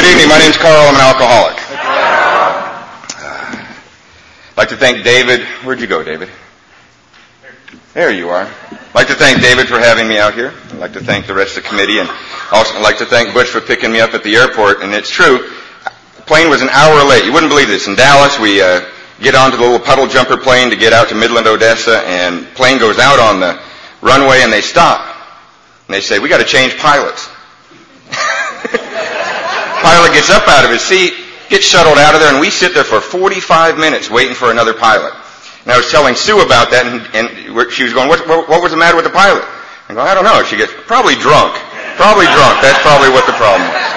Good evening. My name's Carl. I'm an alcoholic. I'd like to thank David. Where'd you go, David? There you are. I'd like to thank David for having me out here. I'd like to thank the rest of the committee, and also I'd like to thank Butch for picking me up at the airport. And it's true, the plane was an hour late. You wouldn't believe this. In Dallas, we get onto the little puddle jumper plane to get out to Midland, Odessa, and plane goes out on the runway, and they stop. And they say, we got to change pilots. Pilot gets up out of his seat, gets shuttled out of there, and we sit there for 45 minutes waiting for another pilot. And I was telling Sue about that, and she was going, what was the matter with the pilot? I go, I don't know. She gets, probably drunk. Probably drunk. That's probably what the problem was.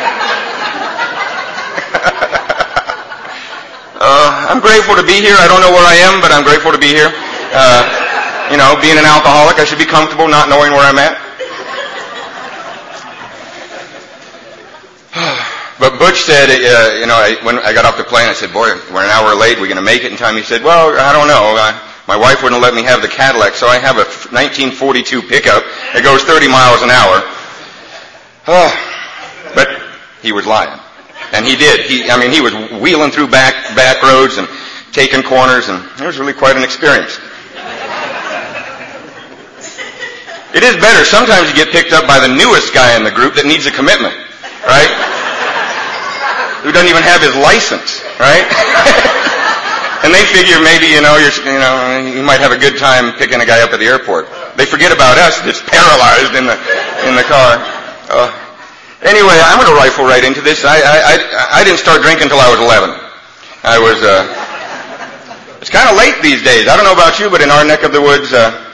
I'm grateful to be here. I don't know where I am, but I'm grateful to be here. Being an alcoholic, I should be comfortable not knowing where I'm at. But Butch said, when I got off the plane, I said, boy, we're an hour late. We're going to make it in time. He said, well, I don't know. My wife wouldn't let me have the Cadillac, so I have a 1942 pickup that goes 30 miles an hour. But he was lying. And he did. He was wheeling through back roads and taking corners, and it was really quite an experience. It is better. Sometimes you get picked up by the newest guy in the group that needs a commitment, right? Who doesn't even have his license, right? And they figure maybe, you might have a good time picking a guy up at the airport. They forget about us that's paralyzed in the car. Anyway, I'm going to rifle right into this. I didn't start drinking until I was 11. It's kind of late these days. I don't know about you, but in our neck of the woods,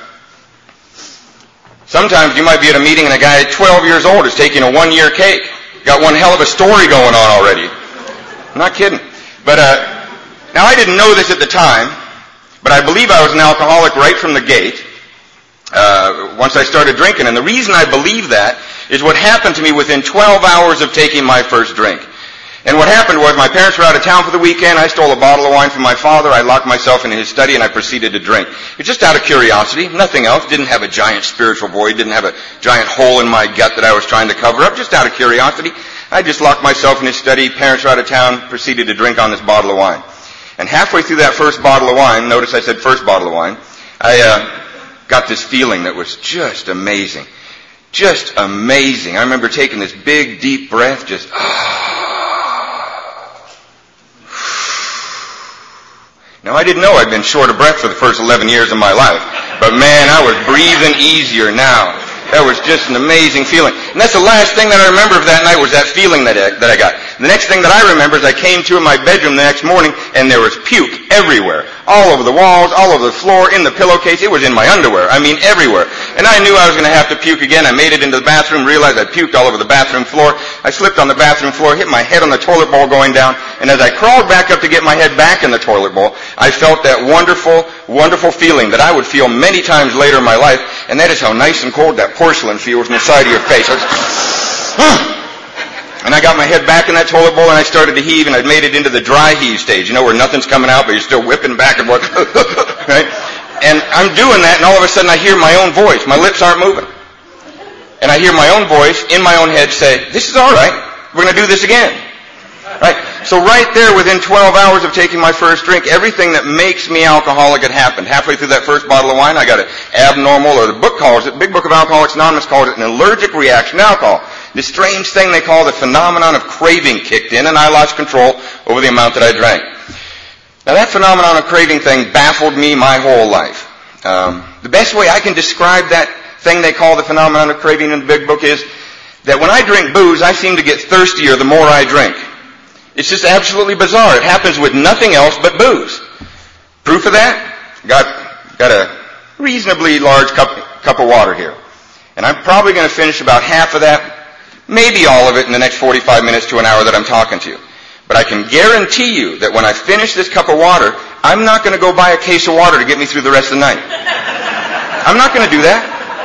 sometimes you might be at a meeting and a guy 12 years old is taking a 1-year cake. Got one hell of a story going on already. I'm not kidding. But now I didn't know this at the time, but I believe I was an alcoholic right from the gate once I started drinking. And the reason I believe that is what happened to me within 12 hours of taking my first drink. And what happened was my parents were out of town for the weekend. I stole a bottle of wine from my father. I locked myself into his study, and I proceeded to drink. It's just out of curiosity, nothing else. Didn't have a giant spiritual void. Didn't have a giant hole in my gut that I was trying to cover up. Just out of curiosity. I just locked myself in his study. Parents were out of town. Proceeded to drink on this bottle of wine. And halfway through that first bottle of wine, notice I said first bottle of wine, I got this feeling that was just amazing. Just amazing. I remember taking this big, deep breath, just, Now, I didn't know I'd been short of breath for the first 11 years of my life. But man, I was breathing easier now. That was just an amazing feeling. And that's the last thing that I remember of that night was that feeling that I got. The next thing that I remember is I came to in my bedroom the next morning and there was puke everywhere. All over the walls, all over the floor, in the pillowcase. It was in my underwear. I mean, everywhere. And I knew I was going to have to puke again. I made it into the bathroom, realized I puked all over the bathroom floor. I slipped on the bathroom floor, hit my head on the toilet bowl going down, and as I crawled back up to get my head back in the toilet bowl, I felt that wonderful, wonderful feeling that I would feel many times later in my life, and that is how nice and cold that porcelain feels on the side of your face. And I got my head back in that toilet bowl and I started to heave, and I'd made it into the dry heave stage, where nothing's coming out but you're still whipping back and forth, right? And I'm doing that, and all of a sudden I hear my own voice. My lips aren't moving. And I hear my own voice in my own head say, this is all right. We're going to do this again. Right? So right there, within 12 hours of taking my first drink, everything that makes me alcoholic had happened. Halfway through that first bottle of wine, I got an abnormal, or the book calls it, Big Book of Alcoholics Anonymous calls it, an allergic reaction to alcohol. This strange thing they call the phenomenon of craving kicked in, and I lost control over the amount that I drank. Now that phenomenon of craving thing baffled me my whole life. The best way I can describe that thing they call the phenomenon of craving in the Big Book is that when I drink booze, I seem to get thirstier the more I drink. It's just absolutely bizarre. It happens with nothing else but booze. Proof of that? Got a reasonably large cup of water here. And I'm probably going to finish about half of that, maybe all of it in the next 45 minutes to an hour that I'm talking to you. But I can guarantee you that when I finish this cup of water, I'm not going to go buy a case of water to get me through the rest of the night. I'm not going to do that.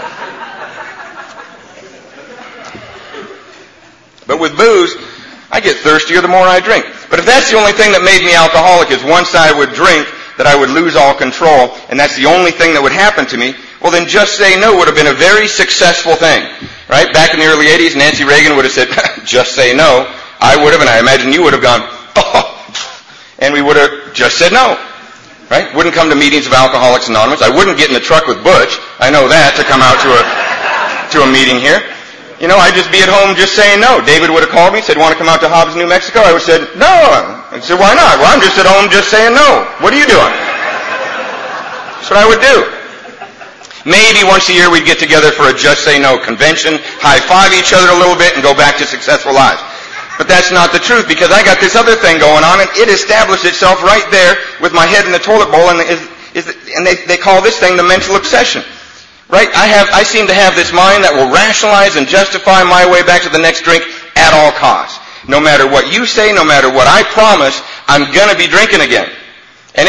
But with booze, I get thirstier the more I drink. But if that's the only thing that made me alcoholic is once I would drink, that I would lose all control, and that's the only thing that would happen to me, well then Just Say No would have been a very successful thing. Right? Back in the early 80s, Nancy Reagan would have said, just say no. I would have, and I imagine you would have gone, oh, and we would have just said no. Right? Wouldn't come to meetings of Alcoholics Anonymous. I wouldn't get in the truck with Butch. I know that, to come out to a meeting here. You know, I'd just be at home just saying no. David would have called me, said, want to come out to Hobbs, New Mexico? I would have said, no. I said, why not? Well, I'm just at home just saying no. What are you doing? That's what I would do. Maybe once a year we'd get together for a Just Say No convention, high-five each other a little bit, and go back to successful lives. But that's not the truth, because I got this other thing going on, and it established itself right there with my head in the toilet bowl, and they call this thing the mental obsession. Right? I seem to have this mind that will rationalize and justify my way back to the next drink at all costs. No matter what you say, no matter what I promise, I'm gonna be drinking again. And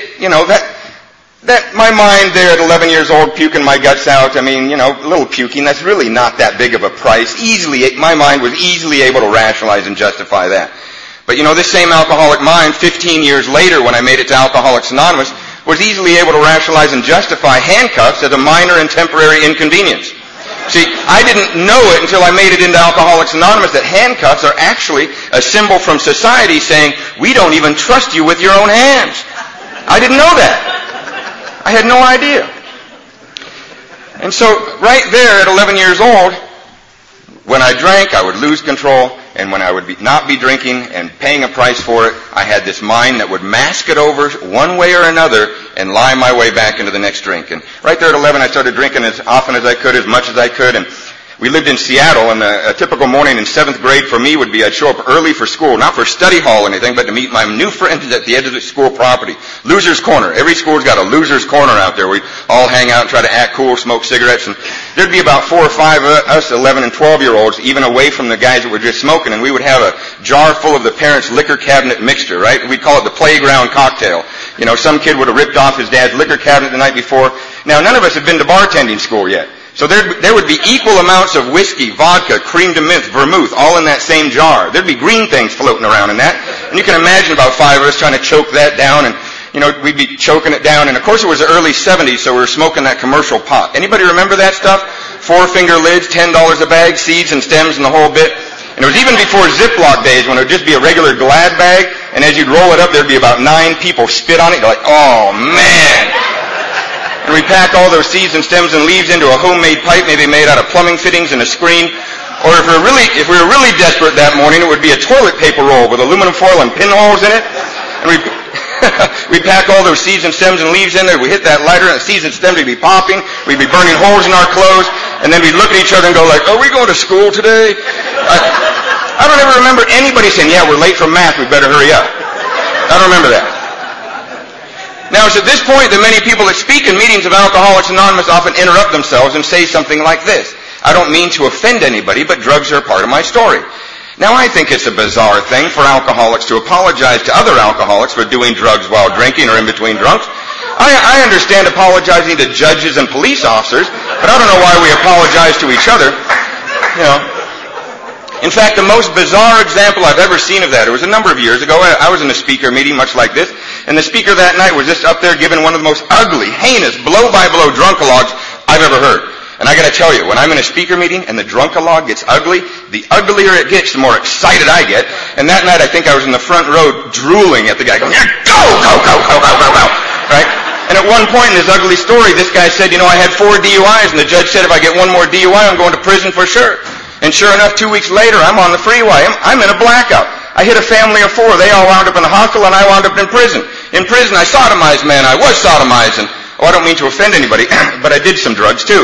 that my mind there at 11 years old puking my guts out, I mean, a little puking, that's really not that big of a price. My mind was easily able to rationalize and justify that. But this same alcoholic mind, 15 years later when I made it to Alcoholics Anonymous, was easily able to rationalize and justify handcuffs as a minor and temporary inconvenience. See, I didn't know it until I made it into Alcoholics Anonymous that handcuffs are actually a symbol from society saying, we don't even trust you with your own hands. I didn't know that. I had no idea. And so, right there at 11 years old, when I drank, I would lose control, and when I would not be drinking and paying a price for it, I had this mind that would mask it over one way or another and lie my way back into the next drink. And right there at 11, I started drinking as often as I could, as much as I could, and we lived in Seattle, and a typical morning in 7th grade for me would be I'd show up early for school, not for study hall or anything, but to meet my new friends at the edge of the school property. Loser's Corner. Every school's got a loser's corner out there. We all hang out and try to act cool, smoke cigarettes, and there'd be about 4 or 5 of us 11 and 12-year-olds, even away from the guys that were just smoking, and we would have a jar full of the parents' liquor cabinet mixture, right? We'd call it the playground cocktail. Some kid would have ripped off his dad's liquor cabinet the night before. Now, none of us had been to bartending school yet. So there would be equal amounts of whiskey, vodka, cream de menthe, vermouth, all in that same jar. There'd be green things floating around in that. And you can imagine about 5 of us trying to choke that down, and, we'd be choking it down. And of course it was the early 70s, so we were smoking that commercial pot. Anybody remember that stuff? 4-finger lids, $10 a bag, seeds and stems and the whole bit. And it was even before Ziploc days when it would just be a regular Glad bag, and as you'd roll it up, there'd be about 9 people spit on it. You're like, oh man! And we pack all those seeds and stems and leaves into a homemade pipe, maybe made out of plumbing fittings and a screen. Or if we were really desperate that morning, it would be a toilet paper roll with aluminum foil and pinholes in it. And we'd pack all those seeds and stems and leaves in there. We'd hit that lighter, and the seeds and stems would be popping. We'd be burning holes in our clothes. And then we'd look at each other and go like, are we going to school today? I don't ever remember anybody saying, yeah, we're late for math, we better hurry up. I don't remember that. Now, it's at this point that many people that speak in meetings of Alcoholics Anonymous often interrupt themselves and say something like this. I don't mean to offend anybody, but drugs are a part of my story. Now, I think it's a bizarre thing for alcoholics to apologize to other alcoholics for doing drugs while drinking or in between drunks. I understand apologizing to judges and police officers, but I don't know why we apologize to each other. In fact, the most bizarre example I've ever seen of that, it was a number of years ago. I was in a speaker meeting much like this, and the speaker that night was just up there giving one of the most ugly, heinous, blow-by-blow drunkalogues I've ever heard. And I gotta tell you, when I'm in a speaker meeting and the drunkalogue gets ugly, the uglier it gets, the more excited I get. And that night I think I was in the front row drooling at the guy going, go, go, go, go, go, go, go, right? And at one point in this ugly story, this guy said, I had 4 DUIs, and the judge said if I get one more DUI, I'm going to prison for sure. And sure enough, 2 weeks later, I'm on the freeway. I'm in a blackout. I hit a family of 4. They all wound up in the hospital, and I wound up in prison. In prison, I sodomized men. I was sodomized. And, I don't mean to offend anybody, but I did some drugs, too.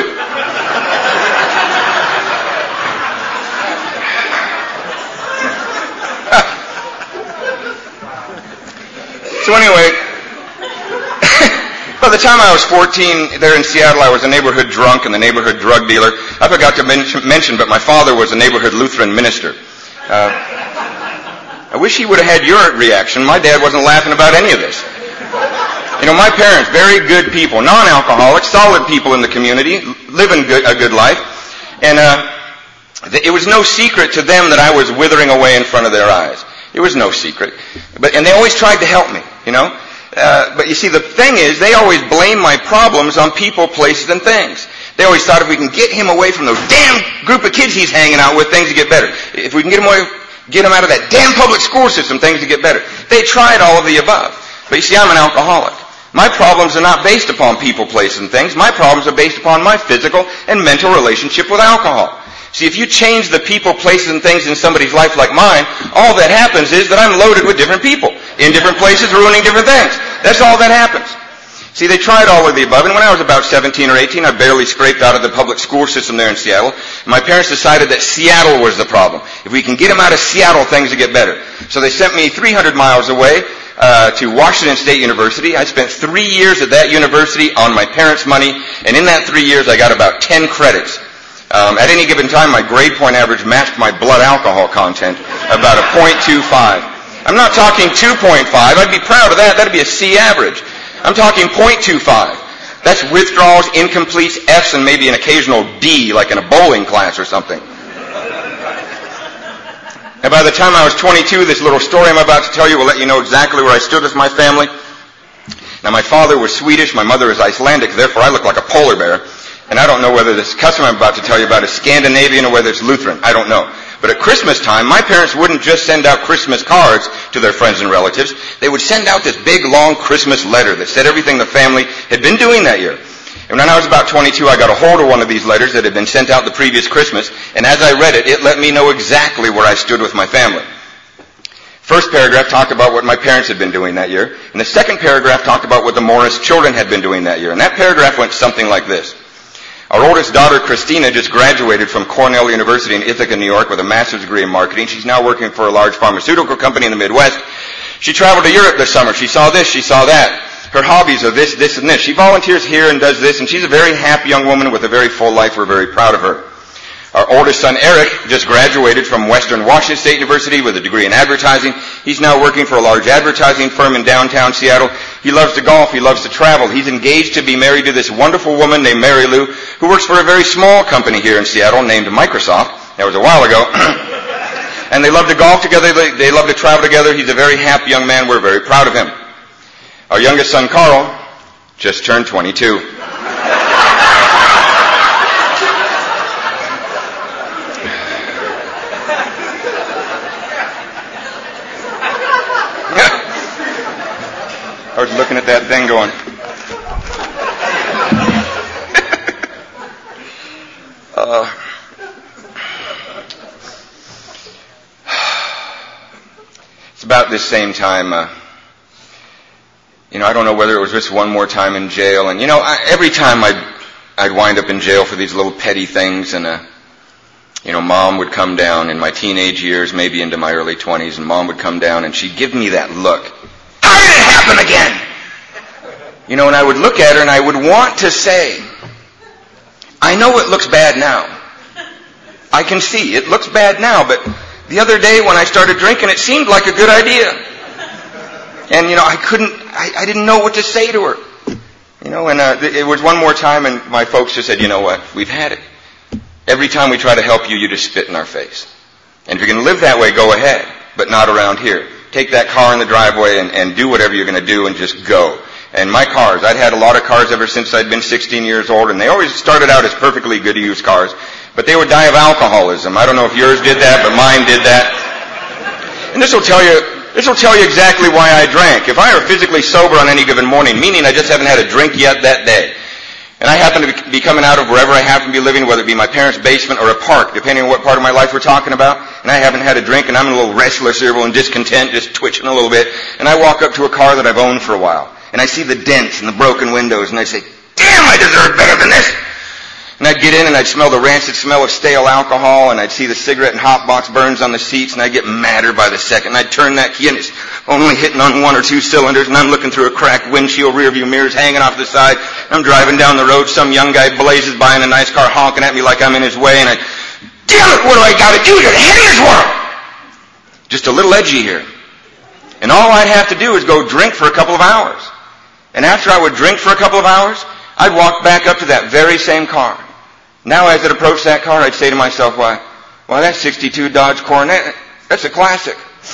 So anyway, by the time I was 14, there in Seattle, I was a neighborhood drunk and the neighborhood drug dealer. I forgot to mention, but my father was a neighborhood Lutheran minister. I wish he would have had your reaction. My dad wasn't laughing about any of this. My parents, very good people, non-alcoholics, solid people in the community, living a good life. And it was no secret to them that I was withering away in front of their eyes. It was no secret. And they always tried to help me, But you see, the thing is, they always blame my problems on people, places, and things. They always thought if we can get him away from those damn group of kids he's hanging out with, things will get better. If we can get him away, Get them out of that damn public school system, things to get better. They tried all of the above. But you see, I'm an alcoholic. My problems are not based upon people, places, and things. My problems are based upon my physical and mental relationship with alcohol. See, if you change the people, places, and things in somebody's life like mine, all that happens is that I'm loaded with different people, in different places, ruining different things. That's all that happens. See, they tried all of the above, and when I was about 17 or 18, I barely scraped out of the public school system there in Seattle. My parents decided that Seattle was the problem. If we can get them out of Seattle, things will get better. So they sent me 300 miles away to Washington State University. I spent 3 years at that university on my parents' money, and in that 3 years, I got about 10 credits. At any given time, my grade point average matched my blood alcohol content, about a .25. I'm not talking 2.5. I'd be proud of that. That'd be a C average. I'm talking .25. That's withdrawals, incompletes, Fs, and maybe an occasional D, like in a bowling class or something. And by the time I was 22, this little story I'm about to tell you will let you know exactly where I stood with my family. Now, my father was Swedish, my mother is Icelandic, therefore I look like a polar bear. And I don't know whether this custom I'm about to tell you about is Scandinavian or whether it's Lutheran. I don't know. But at Christmas time, my parents wouldn't just send out Christmas cards to their friends and relatives. They would send out this big, long Christmas letter that said everything the family had been doing that year. And when I was about 22, I got a hold of one of these letters that had been sent out the previous Christmas. And as I read it, it let me know exactly where I stood with my family. First paragraph talked about what my parents had been doing that year. And the second paragraph talked about what the Morris children had been doing that year. And that paragraph went something like this. Our oldest daughter, Christina, just graduated from Cornell University in Ithaca, New York with a master's degree in marketing. She's now working for a large pharmaceutical company in the Midwest. She traveled to Europe this summer. She saw this, she saw that. Her hobbies are this, this, and this. She volunteers here and does this, and she's a very happy young woman with a very full life. We're very proud of her. Our oldest son, Eric, just graduated from Western Washington State University with a degree in advertising. He's now working for a large advertising firm in downtown Seattle. He loves to golf. He loves to travel. He's engaged to be married to this wonderful woman named Mary Lou, who works for a very small company here in Seattle named Microsoft. That was a while ago. And they love to golf together. They love to travel together. He's a very happy young man. We're very proud of him. Our youngest son, Carl, just turned 22. I was looking at that thing going. It's about this same time, I don't know whether it was just one more time in jail. And, every time I'd wind up in jail for these little petty things. And, Mom would come down in my teenage years, maybe into my early 20s, and Mom would come down and she'd give me that look. How did it happen again? And I would look at her and I would want to say, I know it looks bad now. I can see it looks bad now, but the other day when I started drinking, it seemed like a good idea. And, I didn't know what to say to her. It was one more time and my folks just said, you know what, we've had it. Every time we try to help you, you just spit in our face. And if you're going to live that way, go ahead, but not around here. Take that car in the driveway and do whatever you're going to do and just go. And my cars, I'd had a lot of cars ever since I'd been 16 years old, and they always started out as perfectly good used cars, but they would die of alcoholism. I don't know if yours did that, but mine did that. And this will tell you exactly why I drank. If I were physically sober on any given morning, meaning I just haven't had a drink yet that day, and I happen to be coming out of wherever I happen to be living, whether it be my parents' basement or a park, depending on what part of my life we're talking about, and I haven't had a drink and I'm a little restless, irritable, and discontent, just twitching a little bit, and I walk up to a car that I've owned for a while, and I see the dents and the broken windows, and I say, damn, I deserve better than this! And I'd get in and I'd smell the rancid smell of stale alcohol, and I'd see the cigarette and hot box burns on the seats, and I'd get madder by the second. And I'd turn that key and it's only hitting on 1 or 2 cylinders, and I'm looking through a cracked windshield, rear view mirrors hanging off the side. I'm driving down the road, some young guy blazes by in a nice car honking at me like I'm in his way, and damn it, what do I gotta do to hit this world? Just a little edgy here. And all I'd have to do is go drink for a couple of hours. And after I would drink for a couple of hours, I'd walk back up to that very same car. Now as it approached that car, I'd say to myself, why, that 62 Dodge Coronet, that's a classic.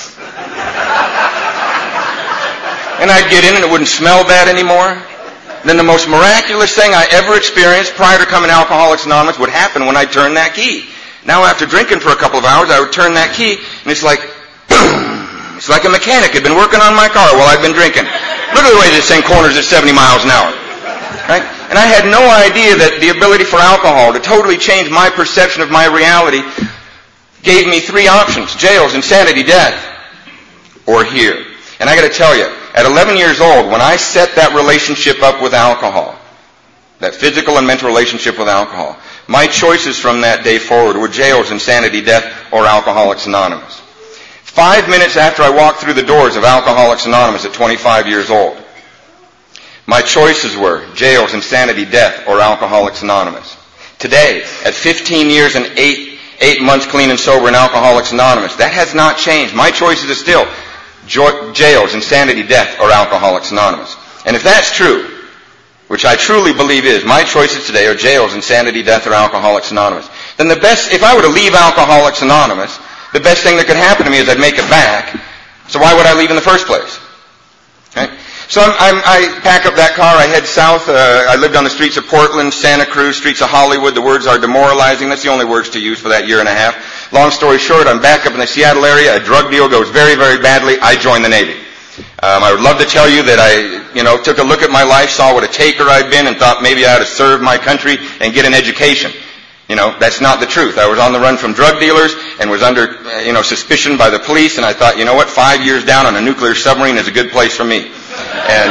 And I'd get in and it wouldn't smell bad anymore. Then the most miraculous thing I ever experienced prior to coming to Alcoholics Anonymous would happen when I turned that key. Now after drinking for a couple of hours, I would turn that key, and it's like, boom. It's like a mechanic had been working on my car while I've been drinking. Look at the way this thing corners at 70 miles an hour. Right? And I had no idea that the ability for alcohol to totally change my perception of my reality gave me three options: jails, insanity, death, or here. And I got to tell you, at 11 years old, when I set that relationship up with alcohol, that physical and mental relationship with alcohol, my choices from that day forward were jails, insanity, death, or Alcoholics Anonymous. 5 minutes after I walked through the doors of Alcoholics Anonymous at 25 years old, my choices were jails, insanity, death, or Alcoholics Anonymous. Today, at 15 years and 8 months clean and sober in Alcoholics Anonymous, that has not changed. My choices are still jails, insanity, death, or Alcoholics Anonymous. And if that's true, which I truly believe is, my choices today are jails, insanity, death, or Alcoholics Anonymous, then the best, if I were to leave Alcoholics Anonymous, the best thing that could happen to me is I'd make it back. So why would I leave in the first place? Right? So I pack up that car, I head south. I lived on the streets of Portland, Santa Cruz, streets of Hollywood. The words are demoralizing. That's the only words to use for that year and a half. Long story short, I'm back up in the Seattle area. A drug deal goes very, very badly. I join the Navy. I would love to tell you that I, took a look at my life, saw what a taker I'd been, and thought maybe I ought to serve my country and get an education. That's not the truth. I was on the run from drug dealers and was under, suspicion by the police, and I thought, 5 years down on a nuclear submarine is a good place for me. And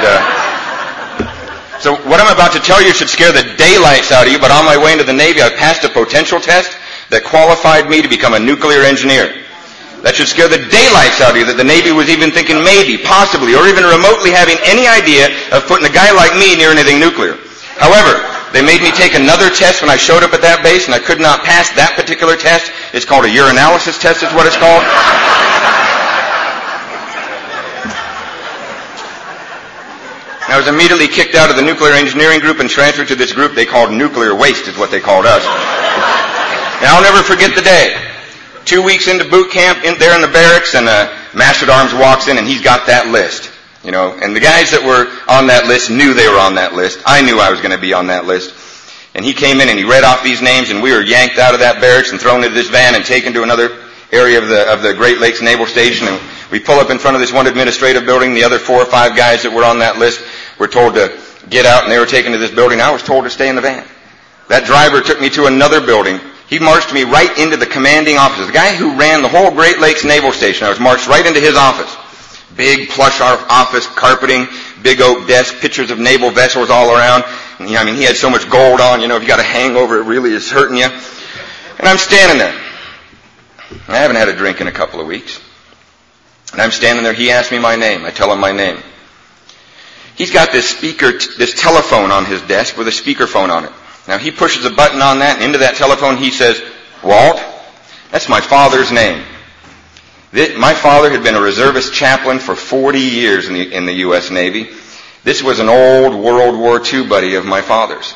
so what I'm about to tell you should scare the daylights out of you, but on my way into the Navy, I passed a potential test that qualified me to become a nuclear engineer. That should scare the daylights out of you that the Navy was even thinking maybe, possibly, or even remotely having any idea of putting a guy like me near anything nuclear. However, they made me take another test when I showed up at that base, and I could not pass that particular test. It's called a urinalysis test is what it's called. I was immediately kicked out of the nuclear engineering group and transferred to this group they called nuclear waste is what they called us. And I'll never forget the day. 2 weeks into boot camp, there in the barracks, and Master at Arms walks in and he's got that list. And the guys that were on that list knew they were on that list. I knew I was going to be on that list. And he came in and he read off these names, and we were yanked out of that barracks and thrown into this van and taken to another area of the Great Lakes Naval Station. And we pull up in front of this one administrative building. The other 4 or 5 guys that were on that list were told to get out, and they were taken to this building. I was told to stay in the van. That driver took me to another building. He marched me right into the commanding office. The guy who ran the whole Great Lakes Naval Station, I was marched right into his office. Big plush office, carpeting, big oak desk, pictures of naval vessels all around. And, he had so much gold on, if you got a hangover, it really is hurting you. And I'm standing there. I haven't had a drink in a couple of weeks. And I'm standing there. He asked me my name. I tell him my name. He's got this this telephone on his desk with a speakerphone on it. Now, he pushes a button on that, and into that telephone he says, "Walt, that's my father's name." My father had been a reservist chaplain for 40 years in the U.S. Navy. This was an old World War II buddy of my father's.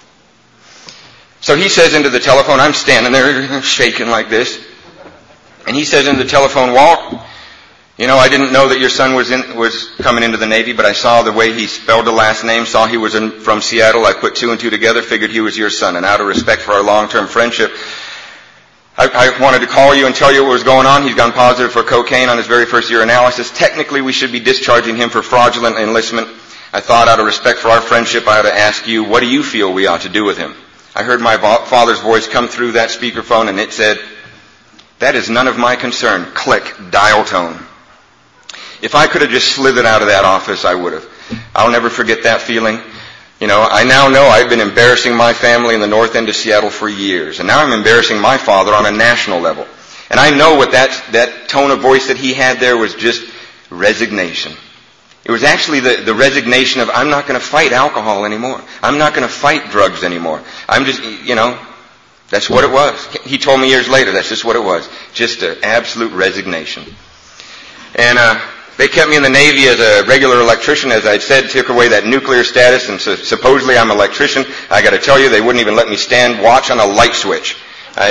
So he says into the telephone, I'm standing there shaking like this, and he says into the telephone, "Walt, I didn't know that your son was coming into the Navy, but I saw the way he spelled the last name, saw he was from Seattle. I put 2 and 2 together, figured he was your son, and out of respect for our long-term friendship, I wanted to call you and tell you what was going on. He's gone positive for cocaine on his very first urinalysis. Technically, we should be discharging him for fraudulent enlistment. I thought out of respect for our friendship, I ought to ask you, what do you feel we ought to do with him?" I heard my father's voice come through that speakerphone, and it said, "That is none of my concern." Click, dial tone. If I could have just slithered out of that office, I would have. I'll never forget that feeling. I now know I've been embarrassing my family in the north end of Seattle for years. And now I'm embarrassing my father on a national level. And I know what that tone of voice that he had there was just resignation. It was actually the resignation of, I'm not going to fight alcohol anymore. I'm not going to fight drugs anymore. I'm just, that's what it was. He told me years later, that's just what it was. Just an absolute resignation. And, they kept me in the Navy as a regular electrician, as I'd said, took away that nuclear status, and so supposedly I'm an electrician. I got to tell you, they wouldn't even let me watch on a light switch. A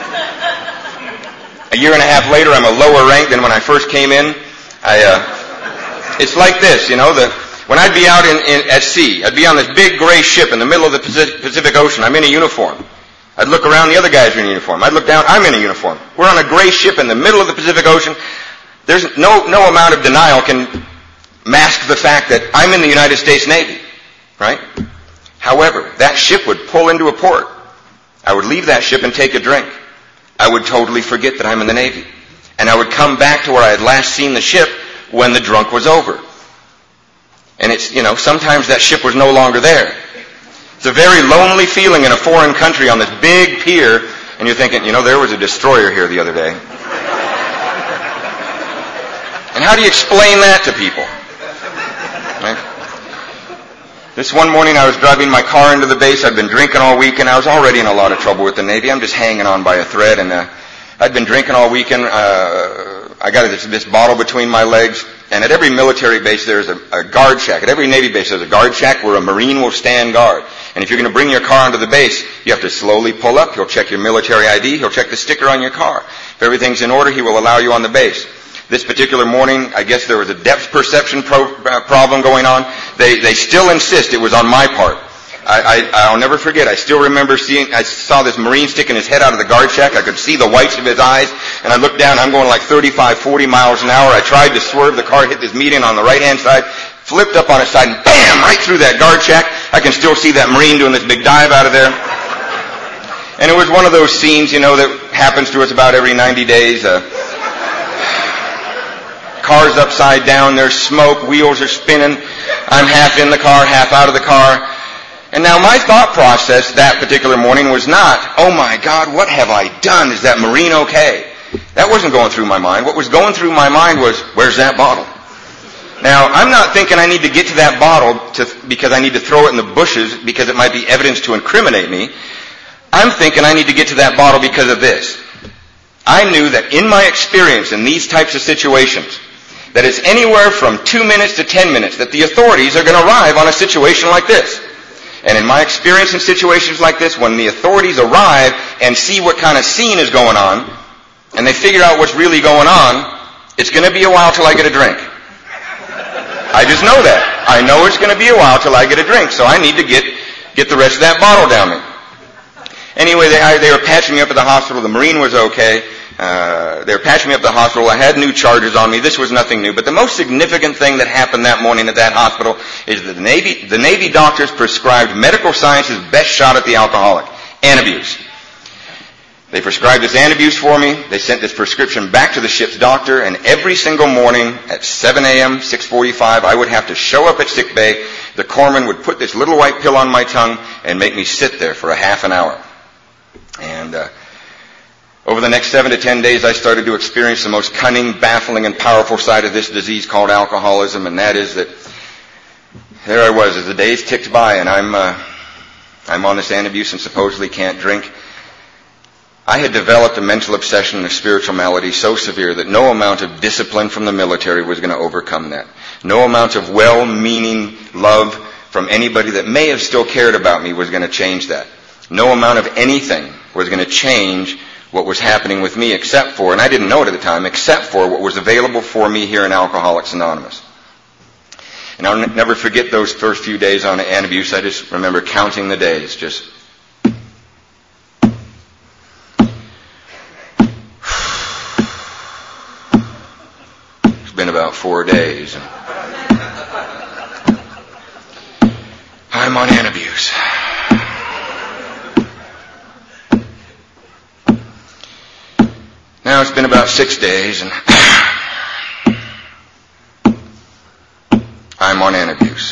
year and a half later, I'm a lower rank than when I first came in. It's like this, when I'd be out at sea, I'd be on this big gray ship in the middle of the Pacific Ocean. I'm in a uniform. I'd look around, the other guys are in uniform. I'd look down, I'm in a uniform. We're on a gray ship in the middle of the Pacific Ocean. There's no amount of denial can mask the fact that I'm in the United States Navy, right? However, that ship would pull into a port. I would leave that ship and take a drink. I would totally forget that I'm in the Navy. And I would come back to where I had last seen the ship when the drunk was over. And it's, sometimes that ship was no longer there. It's a very lonely feeling in a foreign country on this big pier, and you're thinking, there was a destroyer here the other day. And how do you explain that to people? Right? This one morning I was driving my car into the base. I'd been drinking all weekend. I was already in a lot of trouble with the Navy. I'm just hanging on by a thread, and I'd been drinking all weekend. I got this bottle between my legs, and at every military base there's a guard shack. At every Navy base there's a guard shack where a Marine will stand guard. And if you're going to bring your car onto the base, you have to slowly pull up. He'll check your military ID. He'll check the sticker on your car. If everything's in order, he will allow you on the base. This particular morning, I guess there was a depth perception problem going on. They still insist it was on my part. I'll never forget. I still remember I saw this Marine sticking his head out of the guard shack. I could see the whites of his eyes. And I looked down. I'm going like 35, 40 miles an hour. I tried to swerve. The car hit this median on the right-hand side, flipped up on its side, and bam, right through that guard shack. I can still see that Marine doing this big dive out of there. And it was one of those scenes, that happens to us about every 90 days. Car's upside down. There's smoke. Wheels are spinning. I'm half in the car, half out of the car. And now my thought process that particular morning was not, oh my God, what have I done? Is that Marine okay? That wasn't going through my mind. What was going through my mind was, where's that bottle? Now, I'm not thinking I need to get to that bottle because I need to throw it in the bushes because it might be evidence to incriminate me. I'm thinking I need to get to that bottle because of this. I knew that in my experience in these types of situations, that it's anywhere from 2 minutes to 10 minutes that the authorities are going to arrive on a situation like this. And in my experience in situations like this, when the authorities arrive and see what kind of scene is going on, and they figure out what's really going on, it's going to be a while till I get a drink. I just know that. I know it's going to be a while till I get a drink, so I need to get the rest of that bottle down me. Anyway, they were patching me up at the hospital. The Marine was okay. They were patching me up at the hospital. I had new charges on me. This was nothing new. But the most significant thing that happened that morning at that hospital is that the Navy doctors prescribed medical science's best shot at the alcoholic, Antabuse. They prescribed this Antabuse for me. They sent this prescription back to the ship's doctor, and every single morning at 7 a.m., 6:45, I would have to show up at sick bay. The corpsman would put this little white pill on my tongue and make me sit there for a half an hour. And over the next 7 to 10 days, I started to experience the most cunning, baffling, and powerful side of this disease called alcoholism, and that is that there I was as the days ticked by, and I'm on this Antabuse and supposedly can't drink. I had developed a mental obsession and a spiritual malady so severe that no amount of discipline from the military was going to overcome that. No amount of well-meaning love from anybody that may have still cared about me was going to change that. No amount of anything was going to change what was happening with me except for, and I didn't know it at the time, except for what was available for me here in Alcoholics Anonymous. And I'll never forget those first few days on Antabuse. I just remember counting the days, just... It's been about 4 days. I'm on Antabuse. Now it's been about 6 days, and I'm on Antabuse.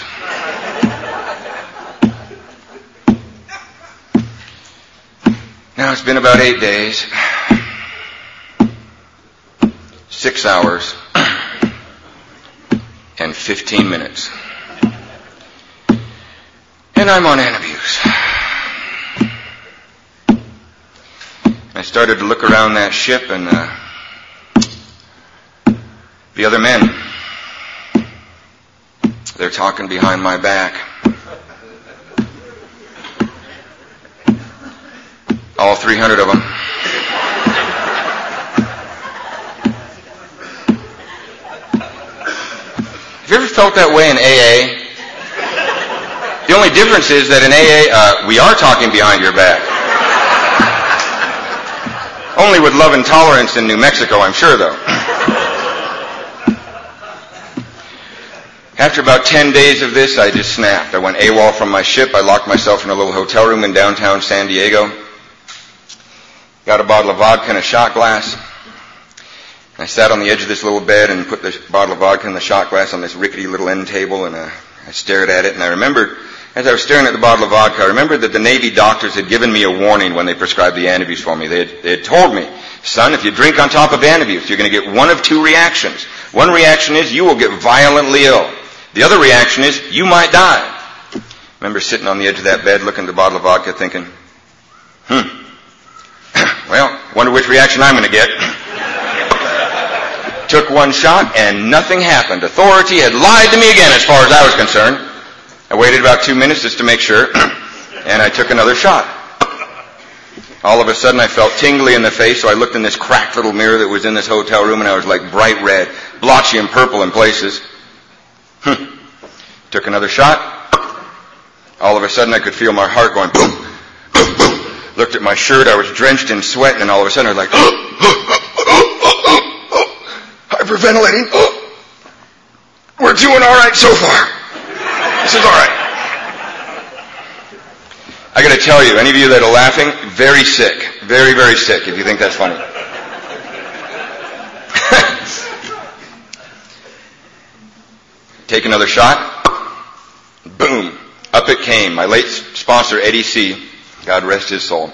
Now it's been about 8 days, 6 hours, and 15 minutes. And I'm on Antabuse. I started to look around that ship, and the other men, they're talking behind my back. All 300 of them. Have you ever felt that way in AA? The only difference is that in AA, we are talking behind your back. Only with love and tolerance in New Mexico, I'm sure, though. After about 10 days of this, I just snapped. I went AWOL from my ship. I locked myself in a little hotel room in downtown San Diego. Got a bottle of vodka and a shot glass. I sat on the edge of this little bed and put the bottle of vodka and the shot glass on this rickety little end table, and I stared at it. And I remembered, as I was staring at the bottle of vodka, I remembered that the Navy doctors had given me a warning when they prescribed the Antabuse for me. They had told me, son, if you drink on top of Antabuse, you're going to get one of two reactions. One reaction is you will get violently ill. The other reaction is you might die. I remember sitting on the edge of that bed looking at the bottle of vodka thinking, well, wonder which reaction I'm going to get. Took one shot and nothing happened. Authority had lied to me again as far as I was concerned. I waited about 2 minutes just to make sure, and I took another shot. All of a sudden I felt tingly in the face, so I looked in this cracked little mirror that was in this hotel room, and I was like bright red, blotchy and purple in places. Took another shot. All of a sudden I could feel my heart going boom, boom, boom. Looked at my shirt, I was drenched in sweat, and all of a sudden I was like, hyperventilating. We're doing all right so far. This is all right. I got to tell you, any of you that are laughing, very sick. Very, very sick, if you think that's funny. Take another shot. Boom. Up it came. My late sponsor, Eddie C., God rest his soul.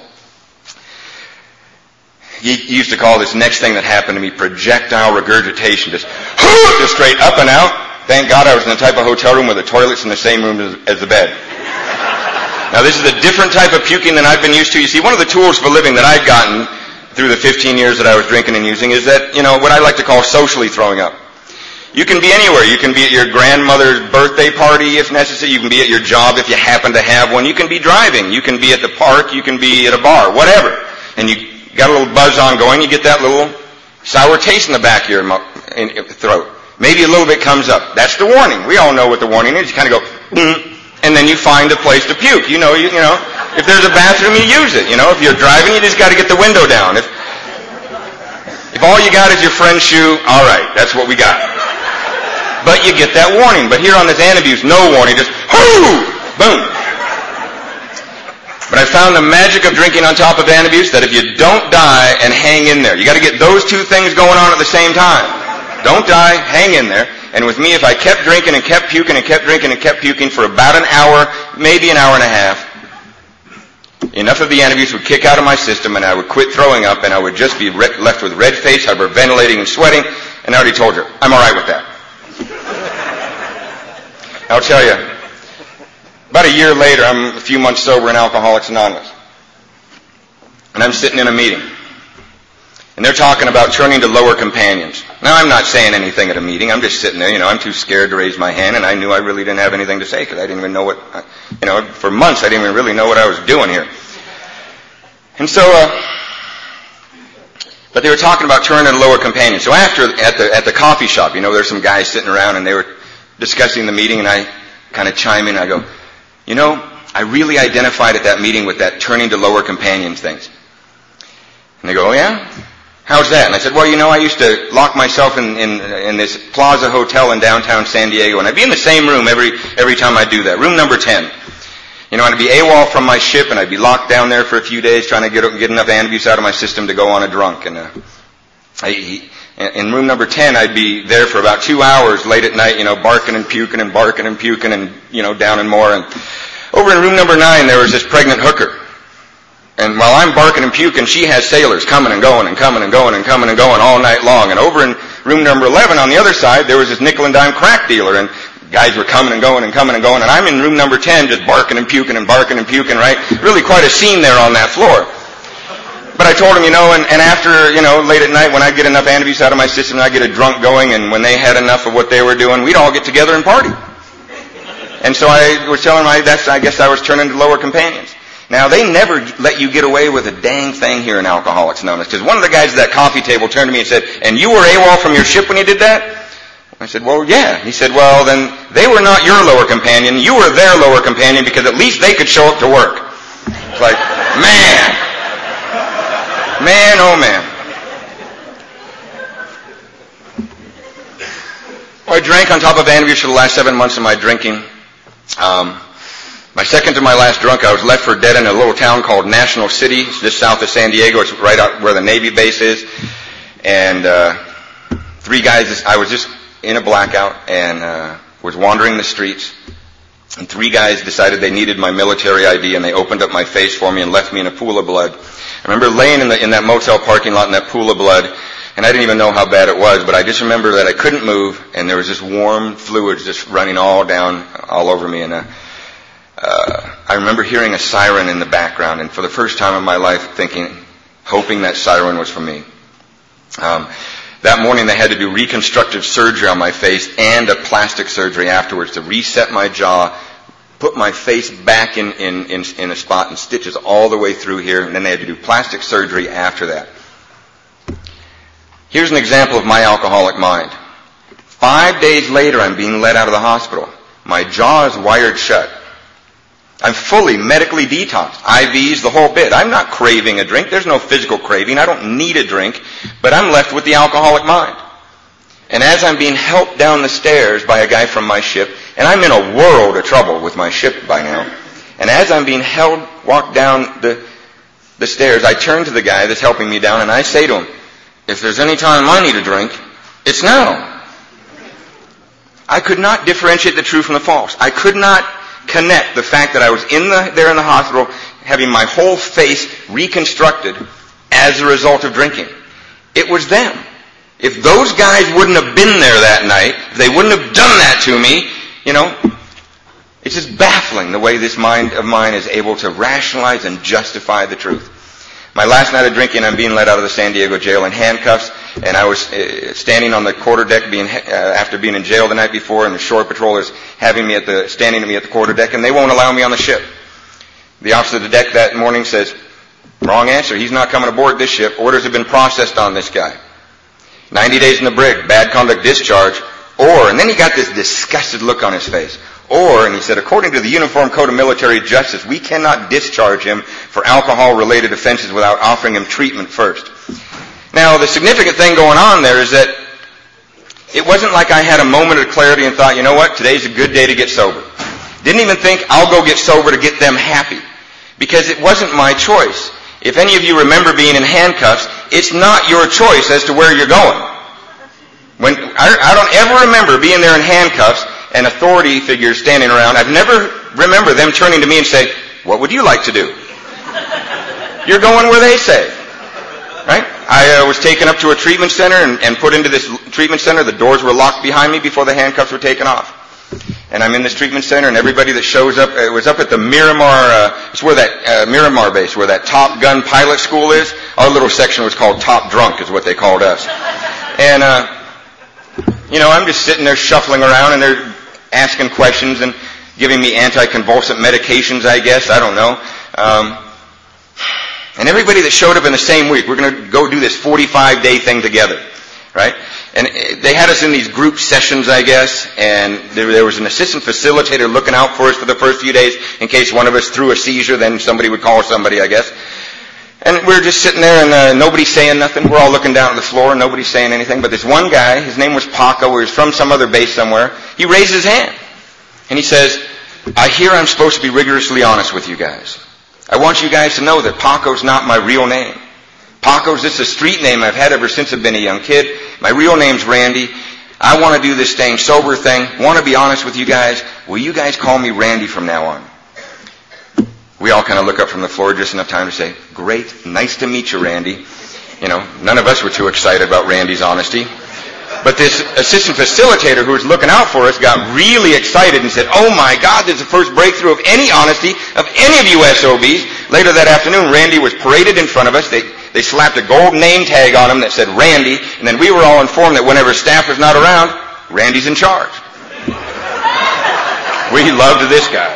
He used to call this next thing that happened to me projectile regurgitation. Just straight up and out. Thank God I was in the type of hotel room where the toilet's in the same room as the bed. Now this is a different type of puking than I've been used to. You see, one of the tools for living that I've gotten through the 15 years that I was drinking and using is that, what I like to call socially throwing up. You can be anywhere. You can be at your grandmother's birthday party if necessary. You can be at your job if you happen to have one. You can be driving. You can be at the park. You can be at a bar. Whatever. And you got a little buzz on going. You get that little sour taste in the back of your throat. Maybe a little bit comes up. That's the warning. We all know what the warning is. You kind of go, and then you find a place to puke. You know, if there's a bathroom, you use it. If you're driving, you just got to get the window down. If all you got is your friend's shoe, all right, that's what we got. But you get that warning. But here on this Antabuse, no warning, just boom. But I found the magic of drinking on top of Antabuse that if you don't die and hang in there, you got to get those two things going on at the same time. Don't die, hang in there. And with me, if I kept drinking and kept puking and kept drinking and kept puking for about an hour, maybe an hour and a half, enough of the Antabuse would kick out of my system and I would quit throwing up and I would just be left with red face, hyperventilating and sweating. And I already told you, I'm all right with that. I'll tell you, about a year later, I'm a few months sober in Alcoholics Anonymous. And I'm sitting in a meeting. And they're talking about turning to lower companions. Now, I'm not saying anything at a meeting. I'm just sitting there. I'm too scared to raise my hand, and I knew I really didn't have anything to say because I didn't even know for months I didn't even really know what I was doing here. And so, but they were talking about turning to lower companions. So after, at the coffee shop, there's some guys sitting around, and they were discussing the meeting, and I kind of chime in. I go, I really identified at that meeting with that turning to lower companions things. And they go, oh yeah? How's that? And I said, well, I used to lock myself in this Plaza Hotel in downtown San Diego, and I'd be in the same room every time I do that. Room number 10. I'd be AWOL from my ship, and I'd be locked down there for a few days trying to get enough Antabuse out of my system to go on a drunk. And in room number 10, I'd be there for about 2 hours late at night, barking and puking and barking and puking and, down and more. And over in room number 9, there was this pregnant hooker. And while I'm barking and puking, she has sailors coming and going and coming and going and coming and going all night long. And over in room number 11 on the other side, there was this nickel and dime crack dealer. And guys were coming and going and coming and going. And I'm in room number 10 just barking and puking, right? Really quite a scene there on that floor. But I told him, and after, late at night when I get enough Antabuse out of my system and I get a drunk going, and when they had enough of what they were doing, we'd all get together and party. And so I was telling him I guess I was turning to lower companions. Now, they never let you get away with a dang thing here in Alcoholics Anonymous, because one of the guys at that coffee table turned to me and said, and you were AWOL from your ship when you did that? I said, well, yeah. He said, well, then they were not your lower companion. You were their lower companion because at least they could show up to work. It's like, man. Man, oh man. Well, I drank on top of Vanderbilt for the last 7 months of my drinking. My second to my last drunk, I was left for dead in a little town called National City. It's just south of San Diego. It's right out where the Navy base is. And three guys, I was just in a blackout and was wandering the streets. And three guys decided they needed my military ID, and they opened up my face for me and left me in a pool of blood. I remember laying in that motel parking lot in that pool of blood, and I didn't even know how bad it was, but I just remember that I couldn't move, and there was this warm fluids just running all over me. And I remember hearing a siren in the background, and for the first time in my life hoping that siren was for me. That morning they had to do reconstructive surgery on my face and a plastic surgery afterwards to reset my jaw, put my face back in a spot and stitches all the way through here, and then they had to do plastic surgery after that. Here's an example of my alcoholic mind. 5 days later, I'm being let out of the hospital. My jaw is wired shut. I'm fully medically detoxed. IVs, the whole bit. I'm not craving a drink. There's no physical craving. I don't need a drink. But I'm left with the alcoholic mind. And as I'm being helped down the stairs by a guy from my ship, and I'm in a world of trouble with my ship by now, and as I'm being walked down the stairs, I turn to the guy that's helping me down, and I say to him, if there's any time I need a drink, it's now. I could not differentiate the true from the false. I could not connect the fact that I was there in the hospital having my whole face reconstructed as a result of drinking. It was them. If those guys wouldn't have been there that night, if they wouldn't have done that to me, it's just baffling the way this mind of mine is able to rationalize and justify the truth. My last night of drinking, I'm being let out of the San Diego jail in handcuffs, and I was standing on the quarterdeck after being in jail the night before, and the shore patrollers standing to me at the quarterdeck, and they won't allow me on the ship. The officer of the deck that morning says, wrong answer, he's not coming aboard this ship. Orders have been processed on this guy. 90 days in the brig, bad conduct discharge, and then he got this disgusted look on his face. And he said, according to the Uniform Code of Military Justice, we cannot discharge him for alcohol-related offenses without offering him treatment first. Now, the significant thing going on there is that it wasn't like I had a moment of clarity and thought, you know what, today's a good day to get sober. Didn't even think, I'll go get sober to get them happy. Because it wasn't my choice. If any of you remember being in handcuffs, it's not your choice as to where you're going. I don't ever remember being there in handcuffs and authority figures standing around. I've never remember them turning to me and saying, what would you like to do? You're going where they say. Right? I was taken up to a treatment center and put into this treatment center. The doors were locked behind me before the handcuffs were taken off. And I'm in this treatment center, and everybody that shows up, it was up at the Miramar, it's where that Miramar base, where that Top Gun pilot school is. Our little section was called Top Drunk, is what they called us. And, I'm just sitting there shuffling around, and they're asking questions and giving me anticonvulsant medications, I guess. I don't know. And everybody that showed up in the same week, we're going to go do this 45-day thing together, right? And they had us in these group sessions, I guess, and there was an assistant facilitator looking out for us for the first few days in case one of us threw a seizure, then somebody would call somebody, I guess. And we were just sitting there, and nobody's saying nothing. We're all looking down at the floor, and nobody's saying anything. But this one guy, his name was Paco, he was from some other base somewhere, he raised his hand. And he says, I hear I'm supposed to be rigorously honest with you guys. I want you guys to know that Paco's not my real name. Paco's just a street name I've had ever since I've been a young kid. My real name's Randy. I want to do this staying sober thing. Want to be honest with you guys. Will you guys call me Randy from now on? We all kind of look up from the floor just enough time to say, great, nice to meet you, Randy. None of us were too excited about Randy's honesty. But this assistant facilitator who was looking out for us got really excited and said, oh my God, this is the first breakthrough of any honesty of any of you SOBs. Later that afternoon, Randy was paraded in front of us. They slapped a gold name tag on him that said Randy, and then we were all informed that whenever staff was not around, Randy's in charge. We loved this guy.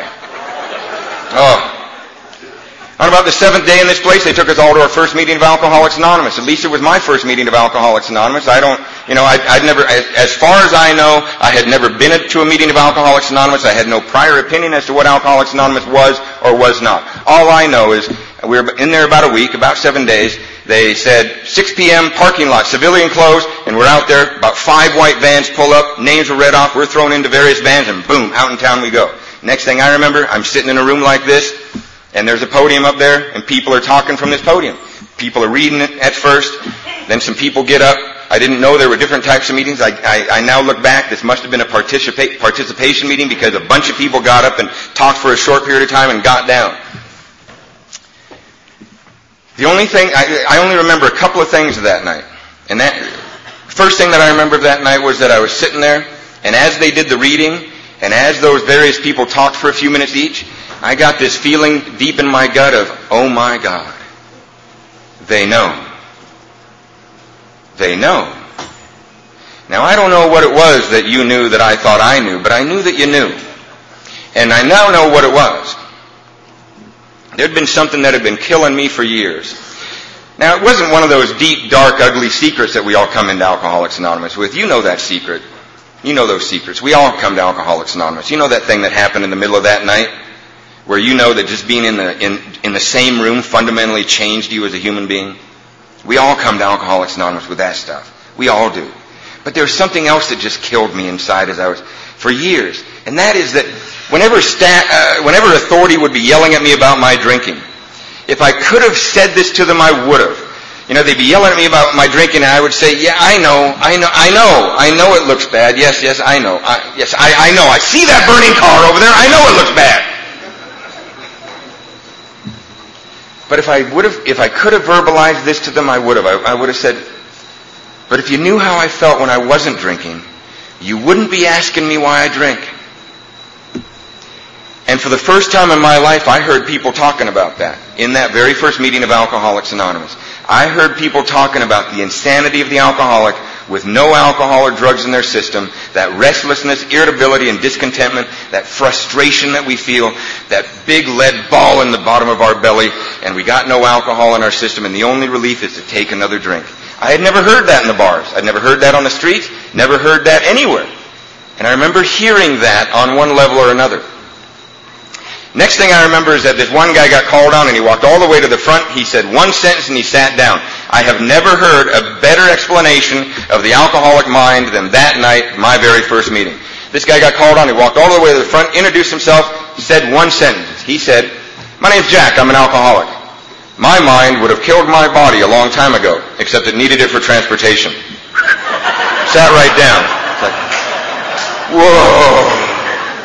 On about the 7th day in this place, they took us all to our first meeting of Alcoholics Anonymous. At least it was my first meeting of Alcoholics Anonymous. I'd never, as far as I know, I had never been to a meeting of Alcoholics Anonymous. I had no prior opinion as to what Alcoholics Anonymous was or was not. All I know is we were in there about a week, about 7 days, They said 6 p.m. parking lot, civilian clothes, and we're out there. About 5 white vans pull up, names are read off, we're thrown into various vans, and boom, out in town we go. Next thing I remember, I'm sitting in a room like this, and there's a podium up there, and people are talking from this podium. People are reading it at first, then some people get up. I didn't know there were different types of meetings. I now look back, this must have been a participation meeting because a bunch of people got up and talked for a short period of time and got down. The only thing, I only remember a couple of things of that night. And that first thing that I remember of that night was that I was sitting there, and as they did the reading, and as those various people talked for a few minutes each, I got this feeling deep in my gut of, oh my God, they know. They know. Now I don't know what it was that you knew that I thought I knew, but I knew that you knew. And I now know what it was. There'd been something that had been killing me for years. Now, it wasn't one of those deep, dark, ugly secrets that we all come into Alcoholics Anonymous with. You know that secret. You know those secrets. We all come to Alcoholics Anonymous. You know that thing that happened in the middle of that night where you know that just being in the same room fundamentally changed you as a human being? We all come to Alcoholics Anonymous with that stuff. We all do. But there's something else that just killed me inside for years. And that is that whenever authority would be yelling at me about my drinking, if I could have said this to them, I would have. You know, they'd be yelling at me about my drinking, and I would say, yeah, I know it looks bad. Yes, I know. I know. I see that burning car over there. I know it looks bad. But if I could have verbalized this to them, I would have. I would have said, but if you knew how I felt when I wasn't drinking, you wouldn't be asking me why I drink. And for the first time in my life, I heard people talking about that. In that very first meeting of Alcoholics Anonymous, I heard people talking about the insanity of the alcoholic with no alcohol or drugs in their system, that restlessness, irritability, and discontentment, that frustration that we feel, that big lead ball in the bottom of our belly, and we got no alcohol in our system, and the only relief is to take another drink. I had never heard that in the bars. I'd never heard that on the streets, never heard that anywhere. And I remember hearing that on one level or another. Next thing I remember is that this one guy got called on and he walked all the way to the front. He said one sentence and he sat down. I have never heard a better explanation of the alcoholic mind than that night, my very first meeting. This guy got called on, he walked all the way to the front, introduced himself, said one sentence. He said, "My name's Jack, I'm an alcoholic. My mind would have killed my body a long time ago, except it needed it for transportation." Sat right down. It's like, whoa.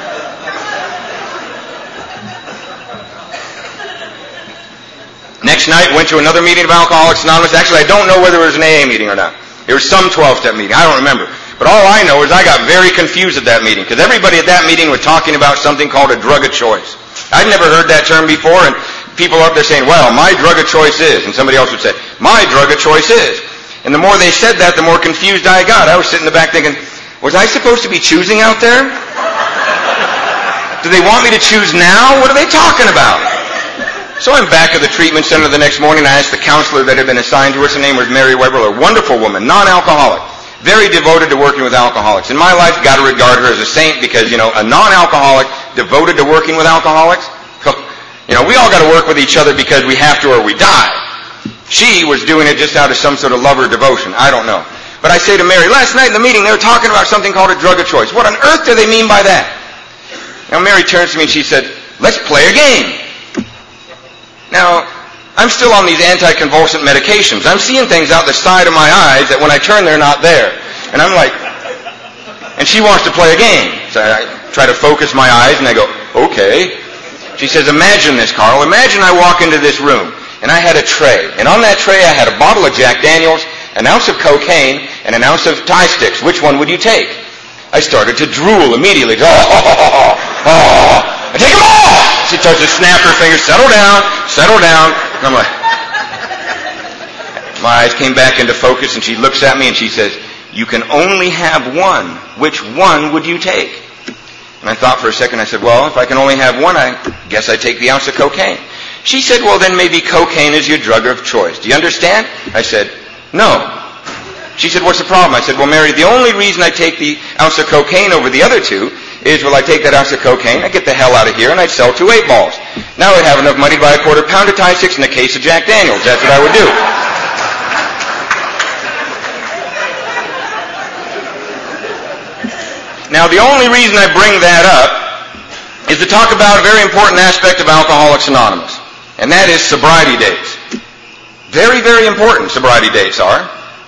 Next night, went to another meeting of Alcoholics Anonymous. Actually, I don't know whether it was an AA meeting or not. It was some 12-step meeting. I don't remember. But all I know is I got very confused at that meeting because everybody at that meeting was talking about something called a drug of choice. I'd never heard that term before, and people up there saying, well, my drug of choice is, and somebody else would say, my drug of choice is. And the more they said that, the more confused I got. I was sitting in the back thinking, was I supposed to be choosing out there? Do they want me to choose now? What are they talking about? So I'm back at the treatment center the next morning. I asked the counselor that had been assigned to us. Her name was Mary Weber, a wonderful woman, non-alcoholic, very devoted to working with alcoholics. In my life, got to regard her as a saint because, a non-alcoholic devoted to working with alcoholics, we all got to work with each other because we have to or we die. She was doing it just out of some sort of love or devotion. I don't know. But I say to Mary, last night in the meeting, they were talking about something called a drug of choice. What on earth do they mean by that? Now Mary turns to me and she said, let's play a game. Now, I'm still on these anticonvulsant medications. I'm seeing things out the side of my eyes that when I turn, they're not there. And I'm like, and she wants to play a game. So I try to focus my eyes and I go, okay. She says, imagine this, Carl. Imagine I walk into this room and I had a tray. And on that tray I had a bottle of Jack Daniels, an ounce of cocaine, and an ounce of Thai sticks. Which one would you take? I started to drool immediately. I take them all! She starts to snap her fingers, settle down. And I'm like, my eyes came back into focus and she looks at me and she says, you can only have one. Which one would you take? And I thought for a second, I said, well, if I can only have one, I guess I take the ounce of cocaine. She said, well, then maybe cocaine is your drug of choice. Do you understand? I said, no. She said, what's the problem? I said, well, Mary, the only reason I take the ounce of cocaine over the other two is, well, I take that ounce of cocaine, I get the hell out of here, and I'd sell 2 8-balls. Now I'd have enough money to buy a quarter pound of Thai sticks and a case of Jack Daniels. That's what I would do. Now, the only reason I bring that up is to talk about a very important aspect of Alcoholics Anonymous, and that is sobriety dates. Very, very important sobriety dates are.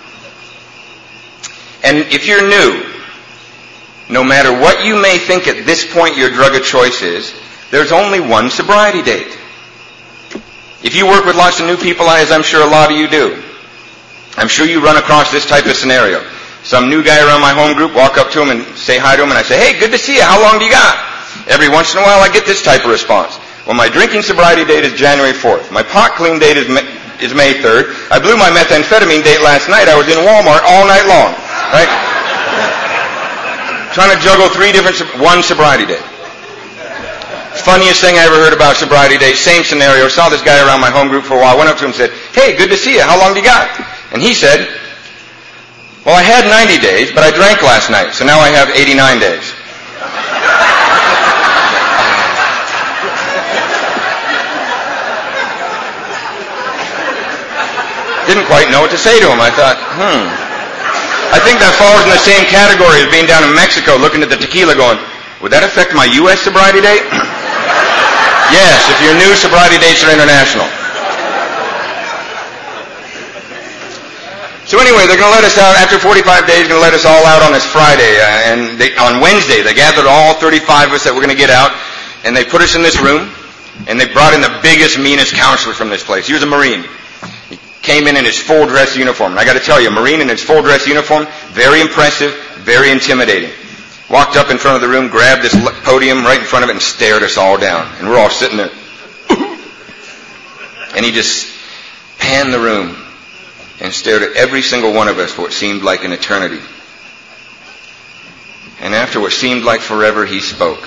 And if you're new, no matter what you may think at this point your drug of choice is, there's only one sobriety date. If you work with lots of new people, as I'm sure a lot of you do, I'm sure you run across this type of scenario. Some new guy around my home group, walk up to him and say hi to him, and I say, hey, good to see you. How long do you got? Every once in a while I get this type of response. Well, my drinking sobriety date is January 4th. My pot clean date is May 3rd. I blew my methamphetamine date last night. I was in Walmart all night long. Right? Trying to juggle one sobriety date. Funniest thing I ever heard about sobriety date, same scenario. Saw this guy around my home group for a while. Went up to him and said, hey, good to see you. How long do you got? And he said, well, I had 90 days, but I drank last night, so now I have 89 days. Didn't quite know what to say to him. I thought, I think that falls in the same category as being down in Mexico looking at the tequila going, would that affect my U.S. sobriety date? Yes, if your new sobriety dates are international. So anyway, they're going to let us out, after 45 days, they're going to let us all out on this Friday. And on Wednesday, they gathered all 35 of us that were going to get out, and they put us in this room, and they brought in the biggest, meanest counselor from this place. He was a Marine. He came in his full dress uniform. And I got to tell you, a Marine in his full dress uniform, very impressive, very intimidating. Walked up in front of the room, grabbed this podium right in front of it, and stared us all down. And we're all sitting there. And he just panned the room and stared at every single one of us for what seemed like an eternity. And after what seemed like forever, he spoke.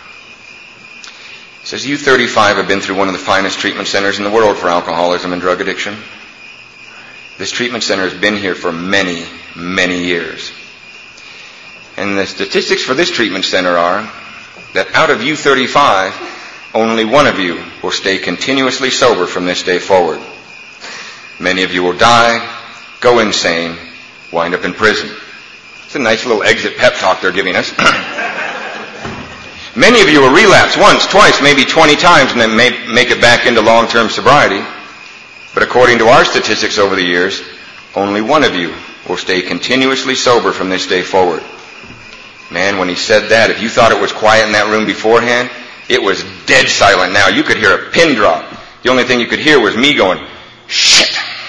He says, you 35 have been through one of the finest treatment centers in the world for alcoholism and drug addiction. This treatment center has been here for many, many years. And the statistics for this treatment center are that out of you 35, only one of you will stay continuously sober from this day forward. Many of you will die, go insane, wind up in prison. It's a nice little exit pep talk they're giving us. Many of you will relapse once, twice, maybe 20 times, and then make it back into long-term sobriety. But according to our statistics over the years, only one of you will stay continuously sober from this day forward. Man, when he said that, if you thought it was quiet in that room beforehand, it was dead silent now. You could hear a pin drop. The only thing you could hear was me going, shit.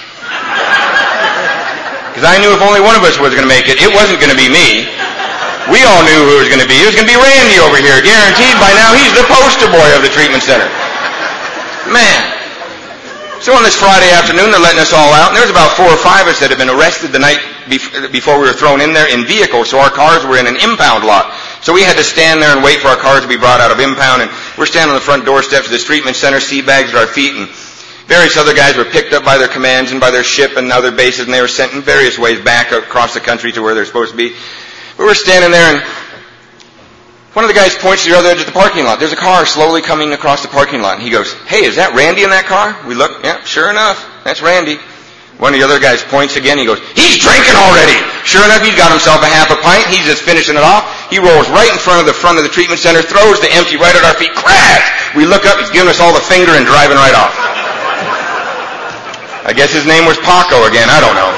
Because I knew if only one of us was going to make it, it wasn't going to be me. We all knew who it was going to be. It was going to be Randy over here. Guaranteed by now, he's the poster boy of the treatment center. Man. So on this Friday afternoon, they're letting us all out, and there was about 4 or 5 of us that had been arrested the night before we were thrown in there in vehicles, so our cars were in an impound lot. So we had to stand there and wait for our cars to be brought out of impound, and we're standing on the front doorsteps of this treatment center, sea bags at our feet, and various other guys were picked up by their commands and by their ship and other bases, and they were sent in various ways back across the country to where they're supposed to be. We were standing there, and one of the guys points to the other edge of the parking lot. There's a car slowly coming across the parking lot, and he goes, hey, is that Randy in that car? We look, yeah, sure enough, that's Randy. One of the other guys points again, he goes, he's drinking already! Sure enough, he's got himself a half a pint, he's just finishing it off. He rolls right in front of the treatment center, throws the empty right at our feet, crash! We look up, he's giving us all the finger and driving right off. I guess his name was Paco again, I don't know.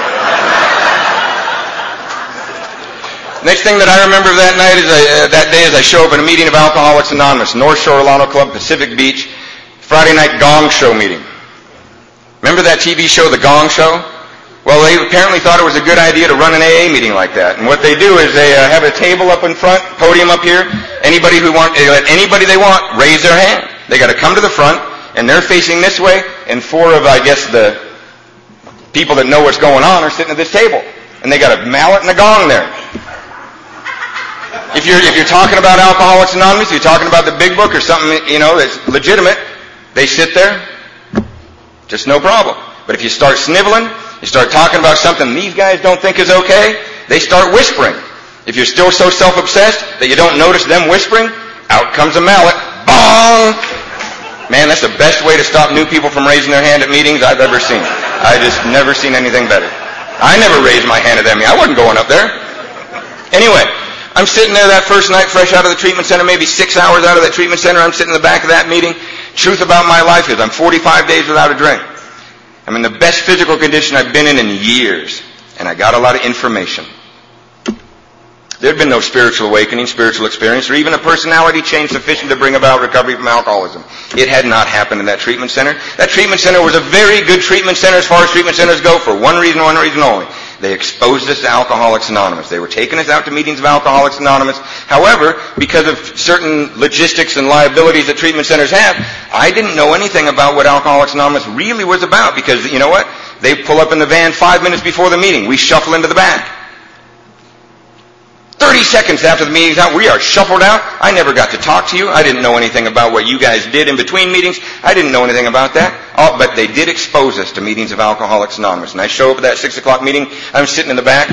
Next thing that I remember that night that day is I show up at a meeting of Alcoholics Anonymous, North Shore Alano Club, Pacific Beach, Friday night Gong Show meeting. Remember that TV show, The Gong Show? Well, they apparently thought it was a good idea to run an AA meeting like that. And what they do is they have a table up in front, podium up here. They let anybody they want raise their hand. They got to come to the front, and they're facing this way, and 4 of, I guess, the people that know what's going on are sitting at this table. And they got a mallet and a gong there. If you're talking about Alcoholics Anonymous, you're talking about the big book or something, that's legitimate, they sit there, just no problem. But if you start sniveling, you start talking about something these guys don't think is okay, they start whispering. If you're still so self-obsessed that you don't notice them whispering, out comes a mallet, bong! Man, that's the best way to stop new people from raising their hand at meetings I've ever seen. I just never seen anything better. I never raised my hand at that meeting. I wasn't going up there. Anyway, I'm sitting there that first night, fresh out of the treatment center, maybe 6 hours out of that treatment center. I'm sitting in the back of that meeting. Truth about my life is I'm 45 days without a drink. I'm in the best physical condition I've been in years. And I got a lot of information. There had been no spiritual awakening, spiritual experience, or even a personality change sufficient to bring about recovery from alcoholism. It had not happened in that treatment center. That treatment center was a very good treatment center as far as treatment centers go for one reason only. They exposed us to Alcoholics Anonymous. They were taking us out to meetings of Alcoholics Anonymous. However, because of certain logistics and liabilities that treatment centers have, I didn't know anything about what Alcoholics Anonymous really was about because, you know what? They pull up in the van 5 minutes before the meeting. We shuffle into the back. 30 seconds after the meeting's out, we are shuffled out. I never got to talk to you. I didn't know anything about what you guys did in between meetings. I didn't know anything about that. But they did expose us to meetings of Alcoholics Anonymous. And I show up at that 6 o'clock meeting. I'm sitting in the back.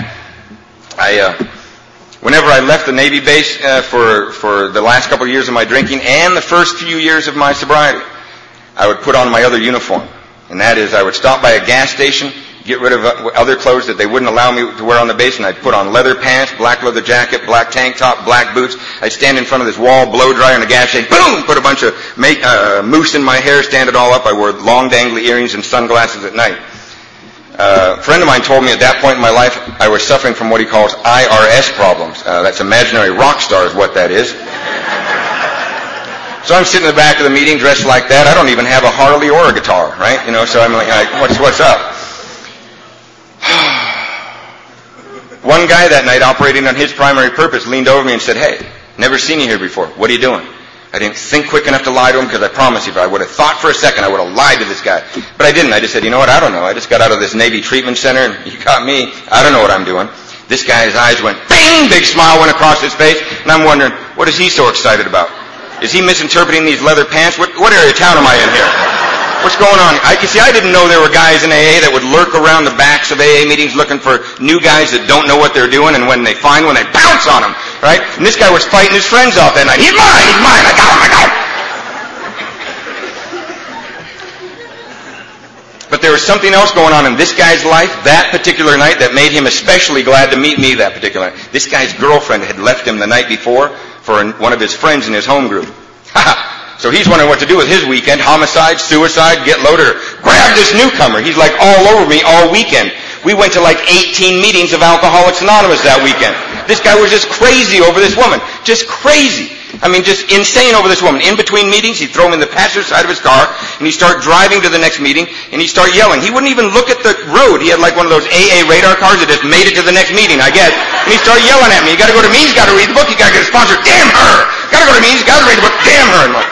Whenever I left the Navy base for the last couple of years of my drinking and the first few years of my sobriety, I would put on my other uniform. And that is, I would stop by a gas station, get rid of other clothes that they wouldn't allow me to wear on the base, and I'd put on leather pants, black leather jacket, black tank top, black boots. I'd stand in front of this wall, blow dryer, and a gas station, boom, put a bunch of mousse in my hair, stand it all up. I wore long dangly earrings and sunglasses at night. A friend of mine told me at that point in my life I was suffering from what he calls IRS problems. That's imaginary rock star is what that is. So I'm sitting in the back of the meeting dressed like that. I don't even have a Harley or a guitar, right? So I'm like what's up? One guy that night, operating on his primary purpose, leaned over me and said, "Hey, never seen you here before. What are you doing?" I didn't think quick enough to lie to him because I promise you, if I would have thought for a second, I would have lied to this guy. But I didn't. I just said, "You know what? I don't know. I just got out of this Navy treatment center and you got me. I don't know what I'm doing." This guy's eyes went, bing! Big smile went across his face. And I'm wondering, what is he so excited about? Is he misinterpreting these leather pants? What area of town am I in here? What's going on? I didn't know there were guys in AA that would lurk around the backs of AA meetings looking for new guys that don't know what they're doing, and when they find one, they pounce on them, right? And this guy was fighting his friends off that night. He's mine! I got him! But there was something else going on in this guy's life that particular night that made him especially glad to meet me that particular night. This guy's girlfriend had left him the night before for one of his friends in his home group. So he's wondering what to do with his weekend. Homicide, suicide, get loaded, or grab this newcomer. He's like all over me all weekend. We went to like 18 meetings of Alcoholics Anonymous that weekend. This guy was just crazy over this woman. Just crazy. I mean, just insane over this woman. In between meetings, he'd throw him in the passenger side of his car, and he'd start driving to the next meeting, and he'd start yelling. He wouldn't even look at the road. He had like one of those AA radar cars that just made it to the next meeting, I guess. And he'd start yelling at me. You gotta go to meetings, you gotta read the book, you gotta get a sponsor. Damn her! Gotta go to meetings, you gotta read the book. Damn her! And like,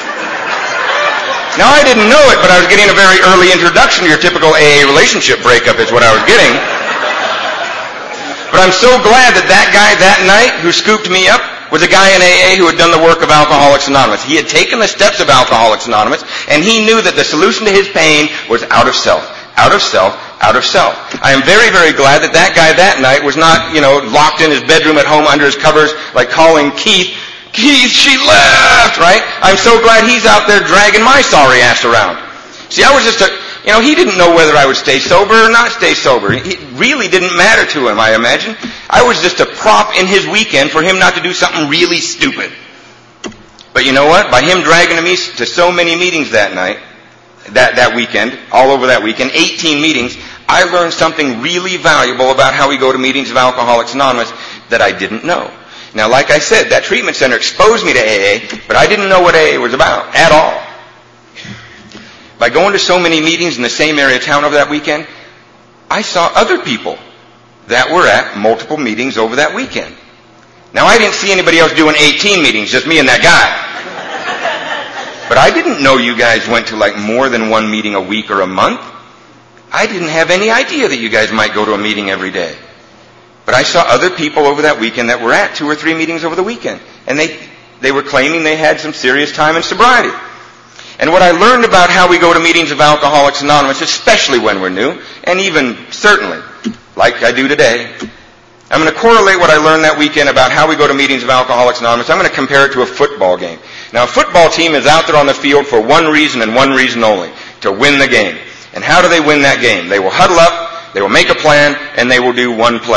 now, I didn't know it, but I was getting a very early introduction to your typical AA relationship breakup is what I was getting. But I'm so glad that guy that night who scooped me up was a guy in AA who had done the work of Alcoholics Anonymous. He had taken the steps of Alcoholics Anonymous, and he knew that the solution to his pain was out of self. Out of self. Out of self. I am very, very glad that guy that night was not, locked in his bedroom at home under his covers, like calling Keith, she left, right? I'm so glad he's out there dragging my sorry ass around. See, I was just he didn't know whether I would stay sober or not stay sober. It really didn't matter to him, I imagine. I was just a prop in his weekend for him not to do something really stupid. But you know what? By him dragging me to so many meetings that night, that weekend, all over that weekend, 18 meetings, I learned something really valuable about how we go to meetings of Alcoholics Anonymous that I didn't know. Now, like I said, that treatment center exposed me to AA, but I didn't know what AA was about at all. By going to so many meetings in the same area of town over that weekend, I saw other people that were at multiple meetings over that weekend. Now, I didn't see anybody else doing 18 meetings, just me and that guy. But I didn't know you guys went to like more than one meeting a week or a month. I didn't have any idea that you guys might go to a meeting every day. But I saw other people over that weekend that were at 2 or 3 meetings over the weekend. And they were claiming they had some serious time in sobriety. And what I learned about how we go to meetings of Alcoholics Anonymous, especially when we're new, and even certainly, like I do today, I'm going to correlate what I learned that weekend about how we go to meetings of Alcoholics Anonymous. I'm going to compare it to a football game. Now, a football team is out there on the field for one reason and one reason only, to win the game. And how do they win that game? They will huddle up, they will make a plan, and they will do one play.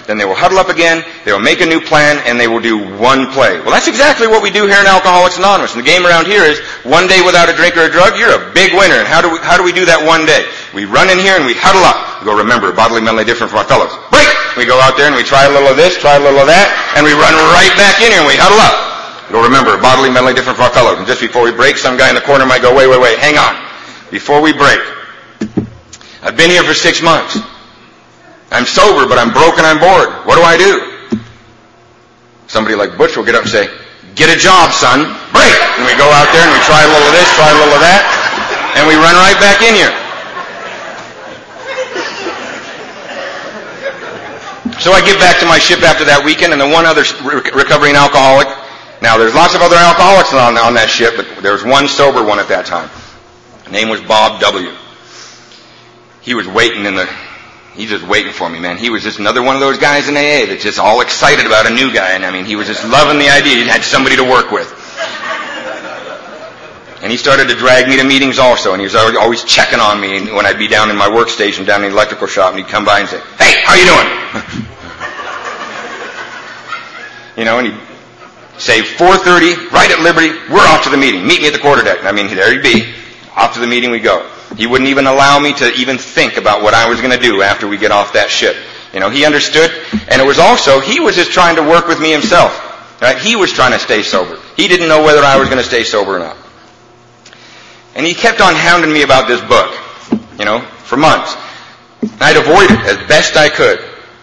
then they will huddle up again, they will make a new plan, and they will do one play. Well, that's exactly what we do here in Alcoholics Anonymous. And the game around here is one day without a drink or a drug, you're a big winner. And how do we do that one day? We run in here and we huddle up. We go, remember, bodily mentally different from our fellows. Break! We go out there and we try a little of this, try a little of that, and we run right back in here and we huddle up. We go, remember, bodily mentally different from our fellows. And just before we break, some guy in the corner might go, wait, hang on. Before we break, I've been here for 6 months. I'm sober, but I'm broke and I'm bored. What do I do? Somebody like Butch will get up and say, get a job, son. Break! And we go out there and we try a little of this, try a little of that, and we run right back in here. So I get back to my ship after that weekend, and the one other recovering alcoholic. Now, there's lots of other alcoholics on that ship, but there was one sober one at that time. His name was Bob W. He was he's just waiting for me, man. He was just another one of those guys in AA that's just all excited about a new guy. And I mean, he was just loving the idea he had somebody to work with. And he started to drag me to meetings also, and he was always checking on me when I'd be down in my workstation, down in the electrical shop, and he'd come by and say, hey, how you doing? And he'd say, 4:30, right at Liberty, we're off to the meeting. Meet me at the quarterdeck. And I mean, there he'd be. Off to the meeting we go. He wouldn't even allow me to even think about what I was going to do after we get off that ship. He understood. And it was also, he was just trying to work with me himself. Right? He was trying to stay sober. He didn't know whether I was going to stay sober or not. And he kept on hounding me about this book, for months. I'd avoid it as best I could.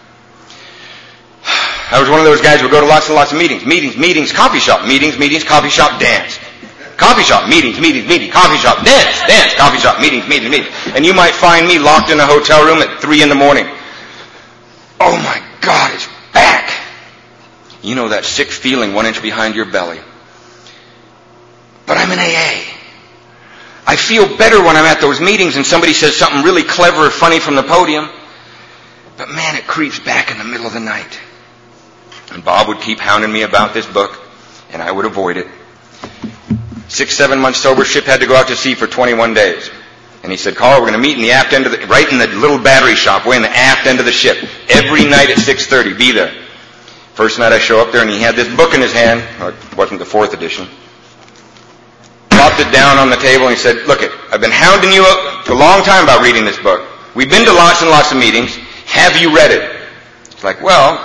I was one of those guys who would go to lots and lots of meetings, coffee shop, meetings, coffee shop, dance. Coffee shop, meetings, coffee shop, dance, coffee shop, meetings. And you might find me locked in a hotel room at 3 a.m. Oh my God, it's back. That sick feeling 1 inch behind your belly. But I'm in AA. I feel better when I'm at those meetings and somebody says something really clever or funny from the podium. But man, it creeps back in the middle of the night. And Bob would keep hounding me about this book, and I would avoid it. 6-7 months sober, ship had to go out to sea for 21 days. And he said, Carl, we're going to meet in the aft end right in the little battery shop, way in the aft end of the ship. Every night at 6:30, be there. First night I show up there and he had this book in his hand. Well, it wasn't the 4th edition. Dropped it down on the table and he said, look I've been hounding you for a long time about reading this book. We've been to lots and lots of meetings. Have you read it? It's like,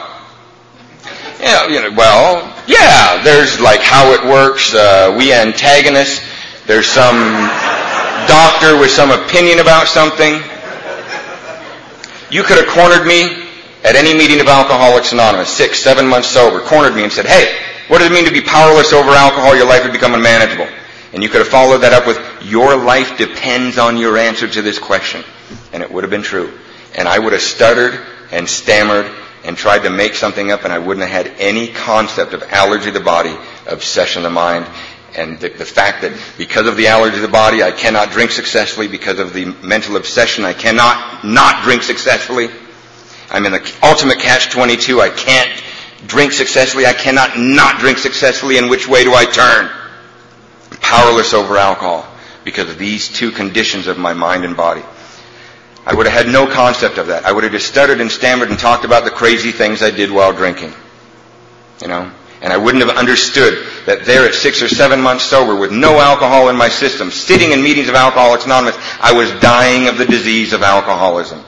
yeah, there's like how it works. We antagonists. There's some doctor with some opinion about something. You could have cornered me at any meeting of Alcoholics Anonymous, 6-7 months sober, cornered me and said, hey, what does it mean to be powerless over alcohol? Your life would become unmanageable. And you could have followed that up with, your life depends on your answer to this question. And it would have been true. And I would have stuttered and stammered and tried to make something up, and I wouldn't have had any concept of allergy of the body, obsession of the mind, and the fact that because of the allergy of the body, I cannot drink successfully. Because of the mental obsession, I cannot not drink successfully. I'm in the ultimate catch-22. I can't drink successfully. I cannot not drink successfully. In which way do I turn? I'm powerless over alcohol because of these two conditions of my mind and body. I would have had no concept of that. I would have just stuttered and stammered and talked about the crazy things I did while drinking. And I wouldn't have understood that there at 6 or 7 months sober with no alcohol in my system, sitting in meetings of Alcoholics Anonymous, I was dying of the disease of alcoholism.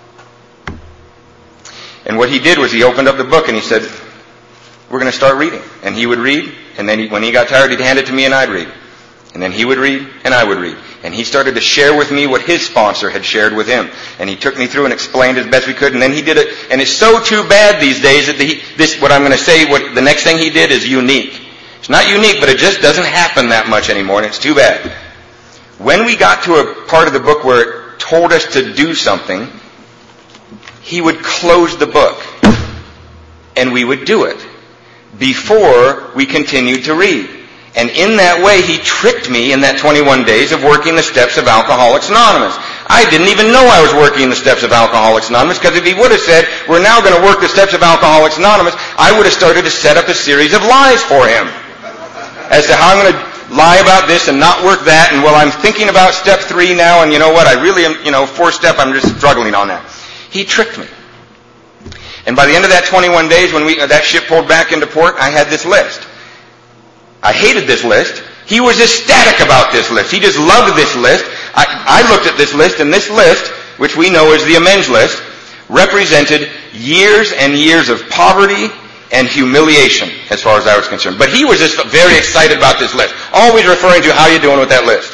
And what he did was he opened up the book and he said, we're going to start reading. And he would read, and then when he got tired, he'd hand it to me and I'd read. And then he would read, and I would read. And he started to share with me what his sponsor had shared with him. And he took me through and explained as best we could, and then he did it. And it's so too bad these days that what I'm going to say, what the next thing he did is unique. It's not unique, but it just doesn't happen that much anymore, and it's too bad. When we got to a part of the book where it told us to do something, he would close the book, and we would do it before we continued to read. And in that way, he tricked me in that 21 days of working the steps of Alcoholics Anonymous. I didn't even know I was working the steps of Alcoholics Anonymous, because if he would have said, we're now going to work the steps of Alcoholics Anonymous, I would have started to set up a series of lies for him as to how I'm going to lie about this and not work that, and I'm thinking about step 3 now, and you know what, I really am, 4th step, I'm just struggling on that. He tricked me. And by the end of that 21 days, when that ship pulled back into port, I had this list. I hated this list. He was ecstatic about this list. He just loved this list. I looked at this list, and this list, which we know is the amends list, represented years and years of poverty and humiliation as far as I was concerned. But he was just very excited about this list, always referring to how you doing with that list.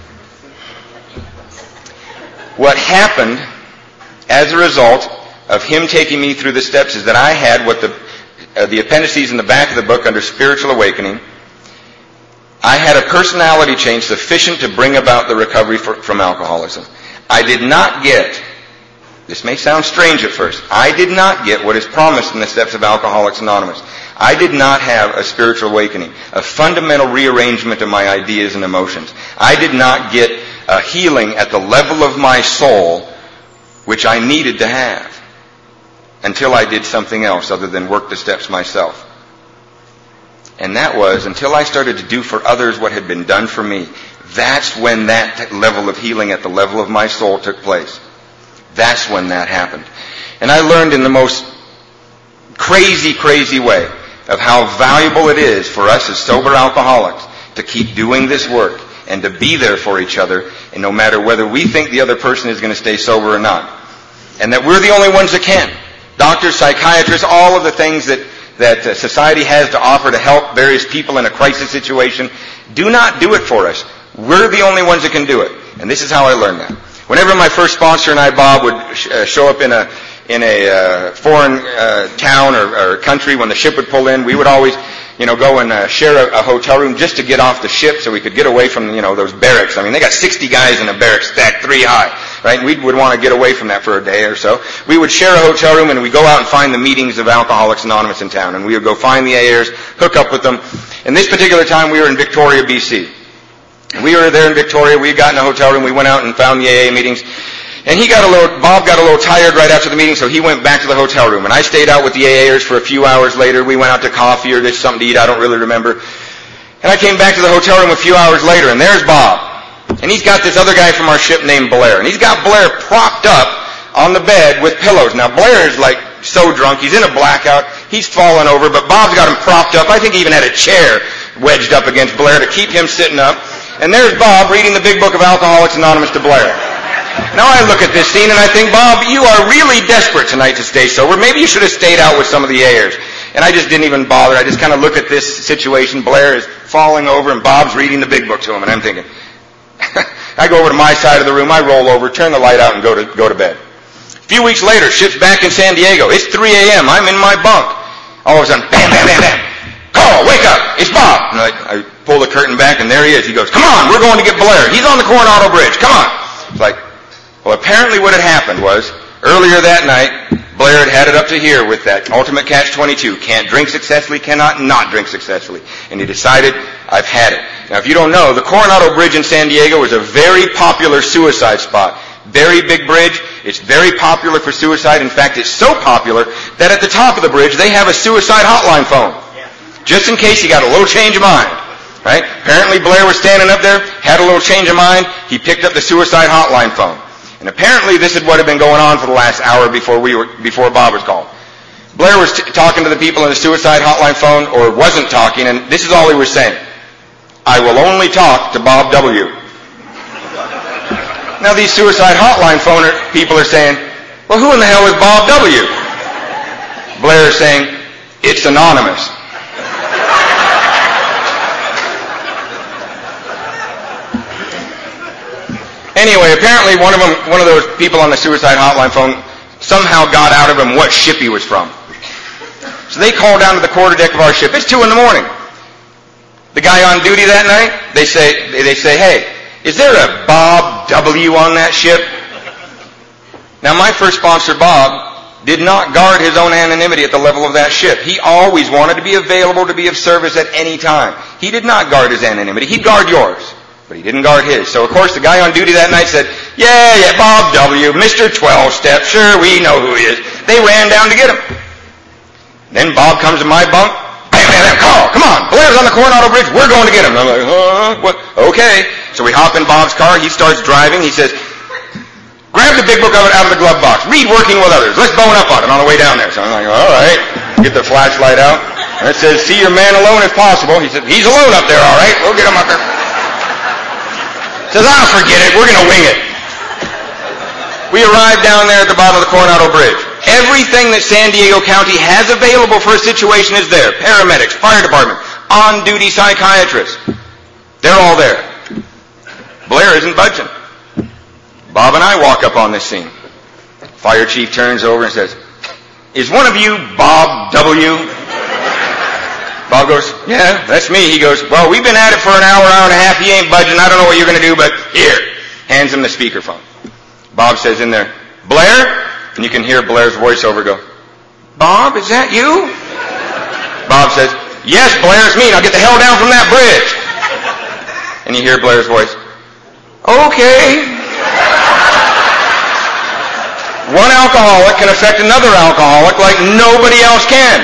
What happened as a result of him taking me through the steps is that I had what the appendices in the back of the book under Spiritual Awakening. I had a personality change sufficient to bring about the recovery from alcoholism. I did not get, this may sound strange at first, I did not get what is promised in the steps of Alcoholics Anonymous. I did not have a spiritual awakening, a fundamental rearrangement of my ideas and emotions. I did not get a healing at the level of my soul which I needed to have until I did something else other than work the steps myself. And that was until I started to do for others what had been done for me. That's when that level of healing at the level of my soul took place. That's when that happened. And I learned in the most crazy, crazy way of how valuable it is for us as sober alcoholics to keep doing this work and to be there for each other, and no matter whether we think the other person is going to stay sober or not. And that we're the only ones that can. Doctors, psychiatrists, all of the things that society has to offer to help various people in a crisis situation, do not do it for us. We're the only ones that can do it. And this is how I learned that. Whenever my first sponsor and I, Bob, would show up in a foreign town or country, when the ship would pull in, we would always, go and share a hotel room just to get off the ship so we could get away from, those barracks. I mean, they got 60 guys in a barracks stacked 3 high, right? And we would want to get away from that for a day or so. We would share a hotel room, and we'd go out and find the meetings of Alcoholics Anonymous in town. And we would go find the AAers, hook up with them. And this particular time, we were in Victoria, BC. And we were there in Victoria. We got in a hotel room. We went out and found the AA meetings. And Bob got a little tired right after the meeting, so he went back to the hotel room. And I stayed out with the AAers for a few hours later. We went out to coffee or just something to eat. I don't really remember. And I came back to the hotel room a few hours later, and there's Bob. And he's got this other guy from our ship named Blair. And he's got Blair propped up on the bed with pillows. Now, Blair is like so drunk. He's in a blackout. He's fallen over, but Bob's got him propped up. I think he even had a chair wedged up against Blair to keep him sitting up. And there's Bob reading the big book of Alcoholics Anonymous to Blair. Now I look at this scene and I think, Bob, you are really desperate tonight to stay sober. Maybe you should have stayed out with some of the AAers. And I just didn't even bother. I just kind of look at this situation. Blair is falling over and Bob's reading the big book to him. And I'm thinking, I go over to my side of the room, I roll over, turn the light out and go to bed. A few weeks later, ship's back in San Diego. It's 3 a.m. I'm in my bunk. All of a sudden, bam, bam, bam, bam. Carl, wake up. It's Bob. And I pull the curtain back and there he is. He goes, come on, we're going to get Blair. He's on the Coronado Bridge. Come on. It's like, well, apparently what had happened was, earlier that night, Blair had it up to here with that ultimate catch-22. Can't drink successfully, cannot not drink successfully. And he decided, I've had it. Now, if you don't know, the Coronado Bridge in San Diego is a very popular suicide spot. Very big bridge. It's very popular for suicide. In fact, it's so popular that at the top of the bridge, they have a suicide hotline phone. Just in case you got a little change of mind. Right? Apparently Blair was standing up there, had a little change of mind. He picked up the suicide hotline phone. And apparently this is what had been going on for the last hour before Bob was called. Blair was talking to the people on the suicide hotline phone, or wasn't talking, and this is all he was saying. I will only talk to Bob W. Now these suicide hotline phone people are saying, well, who in the hell is Bob W? Blair is saying, it's anonymous. Anyway, apparently one of those people on the suicide hotline phone somehow got out of him what ship he was from. So they call down to the quarterdeck of our ship. It's 2 a.m. The guy on duty that night, they say, hey, is there a Bob W on that ship? Now my first sponsor, Bob, did not guard his own anonymity at the level of that ship. He always wanted to be available to be of service at any time. He did not guard his anonymity. He'd guard yours. But he didn't guard his. So, of course, the guy on duty that night said, yeah, Bob W., Mr. 12-Step, sure, we know who he is. They ran down to get him. Then Bob comes to my bunk. Bam, bam, bam, Carl, come on. Blair's on the Coronado Bridge. We're going to get him. And I'm like, what? Okay. So we hop in Bob's car. He starts driving. He says, Grab the big book out of the glove box. Read Working with Others. Let's bone up on it on the way down there. So I'm like, all right. Get the flashlight out. And it says, see your man alone if possible. He said, he's alone up there, all right. We'll get him up there. Says, forget it. We're going to wing it. We arrived down there at the bottom of the Coronado Bridge. Everything that San Diego County has available for a situation is there. Paramedics, fire department, on-duty psychiatrists. They're all there. Blair isn't budging. Bob and I walk up on this scene. Fire chief turns over and says, is one of you Bob W.? Bob goes, yeah, that's me. He goes, well, we've been at it for an hour and a half. He ain't budging. I don't know what you're going to do, but here. Hands him the speakerphone. Bob says in there, Blair? And you can hear Blair's voiceover go, Bob, is that you? Bob says, yes, Blair, it's me. Now get the hell down from that bridge. And you hear Blair's voice, okay. One alcoholic can affect another alcoholic like nobody else can.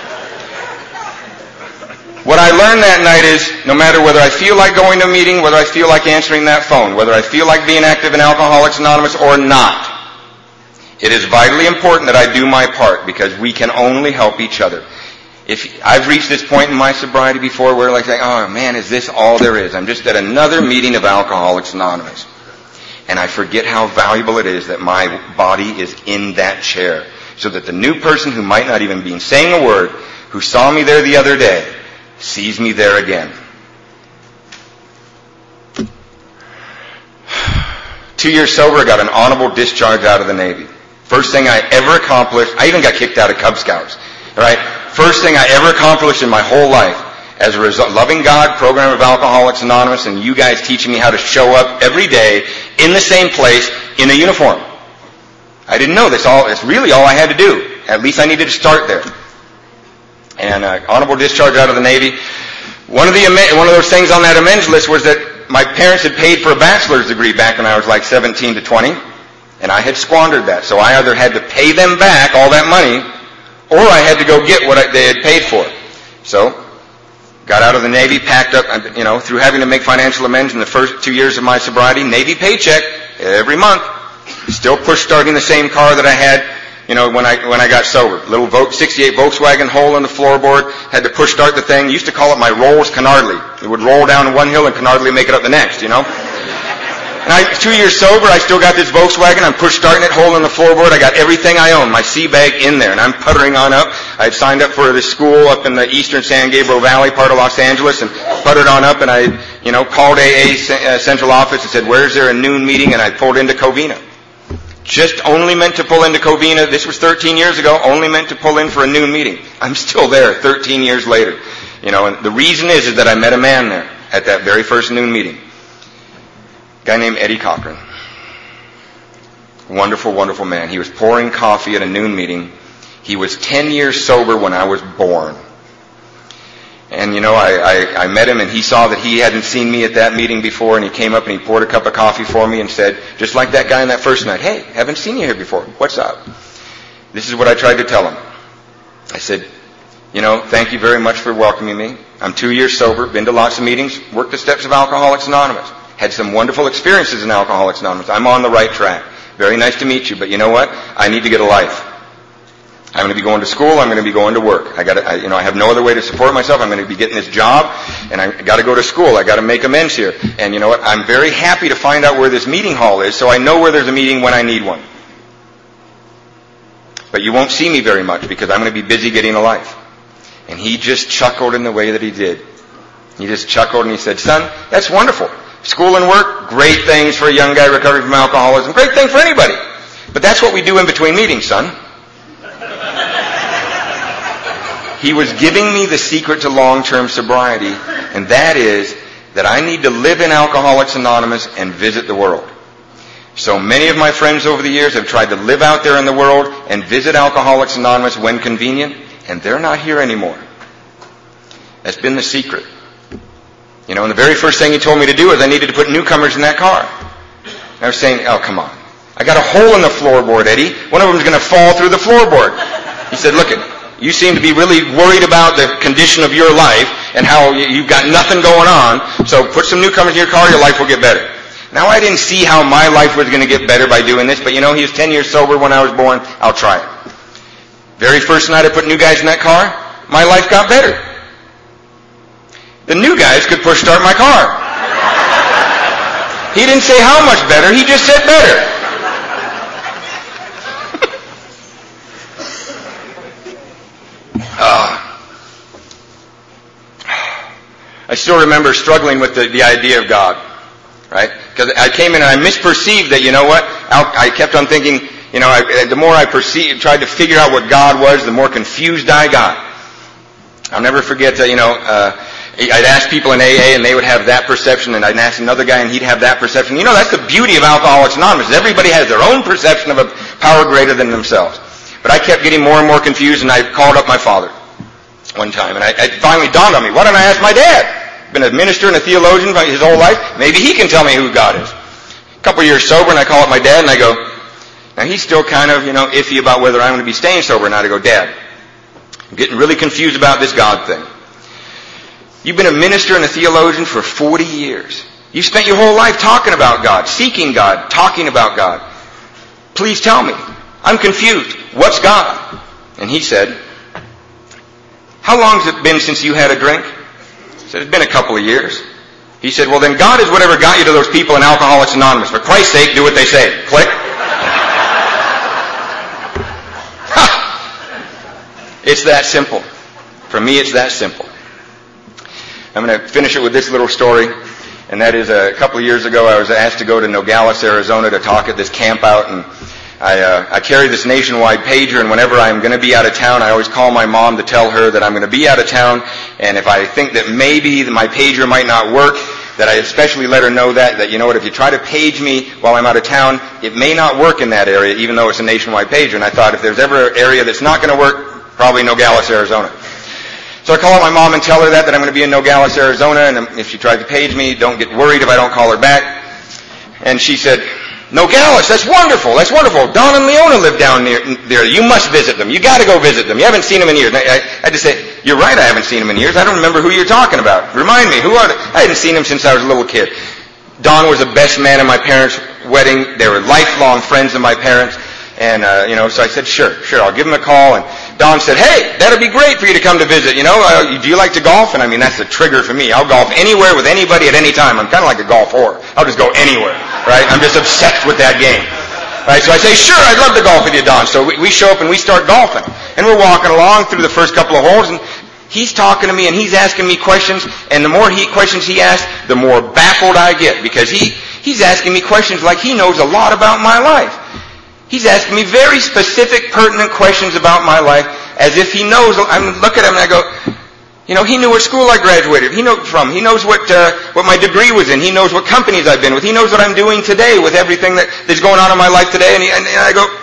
What I learned that night is, no matter whether I feel like going to a meeting, whether I feel like answering that phone, whether I feel like being active in Alcoholics Anonymous or not, it is vitally important that I do my part because we can only help each other. If I've reached this point in my sobriety before where like, oh man, is this all there is? I'm just at another meeting of Alcoholics Anonymous. And I forget how valuable it is that my body is in that chair. So that the new person who might not even be saying a word, who saw me there the other day, sees me there again. 2 years sober, I got an honorable discharge out of the Navy. First thing I ever accomplished, I even got kicked out of Cub Scouts. Right? First thing I ever accomplished in my whole life, as a result, loving God, program of Alcoholics Anonymous, and you guys teaching me how to show up every day in the same place in a uniform. I didn't know this. It's really all I had to do. At least I needed to start there. And honorable discharge out of the Navy. One of those things on that amends list was that my parents had paid for a bachelor's degree back when I was like 17 to 20, and I had squandered that. So I either had to pay them back all that money, or I had to go get what they had paid for. So, got out of the Navy, packed up, through having to make financial amends in the first 2 years of my sobriety, Navy paycheck every month. Still push-starting the same car that I had, when I got sober. Little 68 Volkswagen hole in the floorboard, had to push-start the thing. Used to call it my Rolls Canardly. It would roll down one hill and Canardly make it up the next, And 2 years sober, I still got this Volkswagen. I'm push-starting it, hole in the floorboard. I got everything I own, my sea bag in there, and I'm puttering on up. I had signed up for this school up in the eastern San Gabriel Valley part of Los Angeles and puttered on up, and I, called AA central office and said, where's there a noon meeting? And I pulled into Covina. Just only meant to pull into Covina. This was 13 years ago, only meant to pull in for a noon meeting. I'm still there 13 years later. And the reason is that I met a man there at that very first noon meeting. A guy named Eddie Cochran. Wonderful, wonderful man. He was pouring coffee at a noon meeting. He was 10 years sober when I was born. And, I met him and he saw that he hadn't seen me at that meeting before, and he came up and he poured a cup of coffee for me and said, just like that guy on that first night, hey, haven't seen you here before. What's up? This is what I tried to tell him. I said, thank you very much for welcoming me. I'm 2 years sober, been to lots of meetings, worked the steps of Alcoholics Anonymous. Had some wonderful experiences in Alcoholics Anonymous. I'm on the right track. Very nice to meet you, but you know what? I need to get a life. I'm going to be going to school. I'm going to be going to work. I have no other way to support myself. I'm going to be getting this job, and I got to go to school. I got to make amends here. And you know what? I'm very happy to find out where this meeting hall is, so I know where there's a meeting when I need one. But you won't see me very much because I'm going to be busy getting a life. And he just chuckled in the way that he did. He just chuckled and he said, son, that's wonderful. School and work, great things for a young guy recovering from alcoholism. Great thing for anybody. But that's what we do in between meetings, son. He was giving me the secret to long-term sobriety, and that is that I need to live in Alcoholics Anonymous and visit the world. So many of my friends over the years have tried to live out there in the world and visit Alcoholics Anonymous when convenient, and they're not here anymore. That's been the secret. And the very first thing he told me to do is I needed to put newcomers in that car. I was saying, oh, come on. I got a hole in the floorboard, Eddie. One of them's going to fall through the floorboard. He said, look, you seem to be really worried about the condition of your life and how you've got nothing going on, so put some newcomers in your car, your life will get better. Now, I didn't see how my life was going to get better by doing this, but he was 10 years sober when I was born. I'll try it. Very first night I put new guys in that car, my life got better. The new guys could push start my car. He didn't say how much better, he just said better. I still remember struggling with the idea of God, right? Because I came in and I misperceived that, I kept on thinking, the more I tried to figure out what God was, the more confused I got. I'll never forget that, I'd ask people in AA and they would have that perception, and I'd ask another guy and he'd have that perception. That's the beauty of Alcoholics Anonymous. Everybody has their own perception of a power greater than themselves. But I kept getting more and more confused, and I called up my father one time, and it finally dawned on me, why don't I ask my dad? Been a minister and a theologian his whole life. Maybe he can tell me who God is. A couple years sober, and I call up my dad, and I go, now he's still kind of, iffy about whether I'm going to be staying sober or not. I go, Dad, I'm getting really confused about this God thing. You've been a minister and a theologian for 40 years. You've spent your whole life talking about God, seeking God, talking about God. Please tell me. I'm confused. What's God? And he said, how long has it been since you had a drink? I said, it's been a couple of years. He said, well, then God is whatever got you to those people in Alcoholics Anonymous. For Christ's sake, do what they say. Click. It's that simple. For me, it's that simple. I'm going to finish it with this little story, and that is a couple of years ago I was asked to go to Nogales, Arizona to talk at this camp out, and I carry this nationwide pager, and whenever I'm going to be out of town, I always call my mom to tell her that I'm going to be out of town, and if I think that maybe my pager might not work, that I especially let her know that if you try to page me while I'm out of town, it may not work in that area, even though it's a nationwide pager. And I thought if there's ever an area that's not going to work, probably Nogales, Arizona. So I call up my mom and tell her that I'm going to be in Nogales, Arizona, and if she tries to page me, don't get worried if I don't call her back. And she said, Nogales, that's wonderful, that's wonderful. Don and Leona live down there. You must visit them. You got to go visit them. You haven't seen them in years. I had to say, you're right, I haven't seen them in years. I don't remember who you're talking about. Remind me, who are they? I hadn't seen them since I was a little kid. Don was the best man at my parents' wedding. They were lifelong friends of my parents. And, so I said, sure, I'll give him a call. And Don said, hey, that'd be great for you to come to visit. Do you like to golf? And that's the trigger for me. I'll golf anywhere with anybody at any time. I'm kind of like a golf whore. I'll just go anywhere, right? I'm just obsessed with that game. Right? So I say, sure, I'd love to golf with you, Don. So we show up and we start golfing. And we're walking along through the first couple of holes, and he's talking to me and he's asking me questions. And the more questions he asks, the more baffled I get, because he's asking me questions like he knows a lot about my life. He's asking me very specific, pertinent questions about my life, as if he knows. I look at him and I go, he knew what school I graduated. He knows what my degree was in. He knows what companies I've been with. He knows what I'm doing today with everything that's going on in my life today. And I go,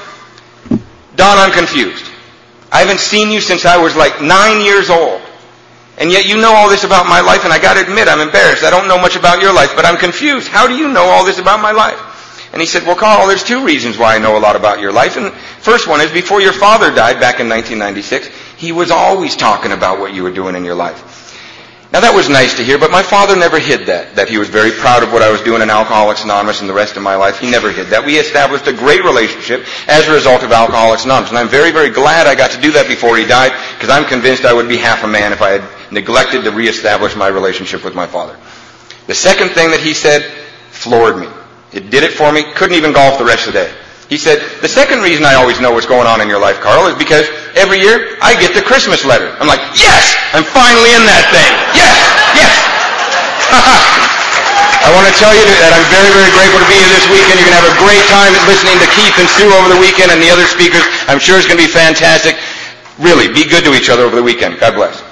Don, I'm confused. I haven't seen you since I was like 9 years old. And yet you know all this about my life, and I got to admit, I'm embarrassed. I don't know much about your life, but I'm confused. How do you know all this about my life? And he said, well, Carl, there's two reasons why I know a lot about your life. And first one is, before your father died back in 1996, he was always talking about what you were doing in your life. Now, that was nice to hear, but my father never hid that he was very proud of what I was doing in Alcoholics Anonymous and the rest of my life. He never hid that. We established a great relationship as a result of Alcoholics Anonymous. And I'm very, very glad I got to do that before he died, because I'm convinced I would be half a man if I had neglected to reestablish my relationship with my father. The second thing that he said floored me. It did it for me. Couldn't even golf the rest of the day. He said, the second reason I always know what's going on in your life, Carl, is because every year I get the Christmas letter. I'm like, yes! I'm finally in that thing. Yes! I want to tell you that I'm very, very grateful to be here this weekend. You're going to have a great time listening to Keith and Sue over the weekend and the other speakers. I'm sure it's going to be fantastic. Really, be good to each other over the weekend. God bless.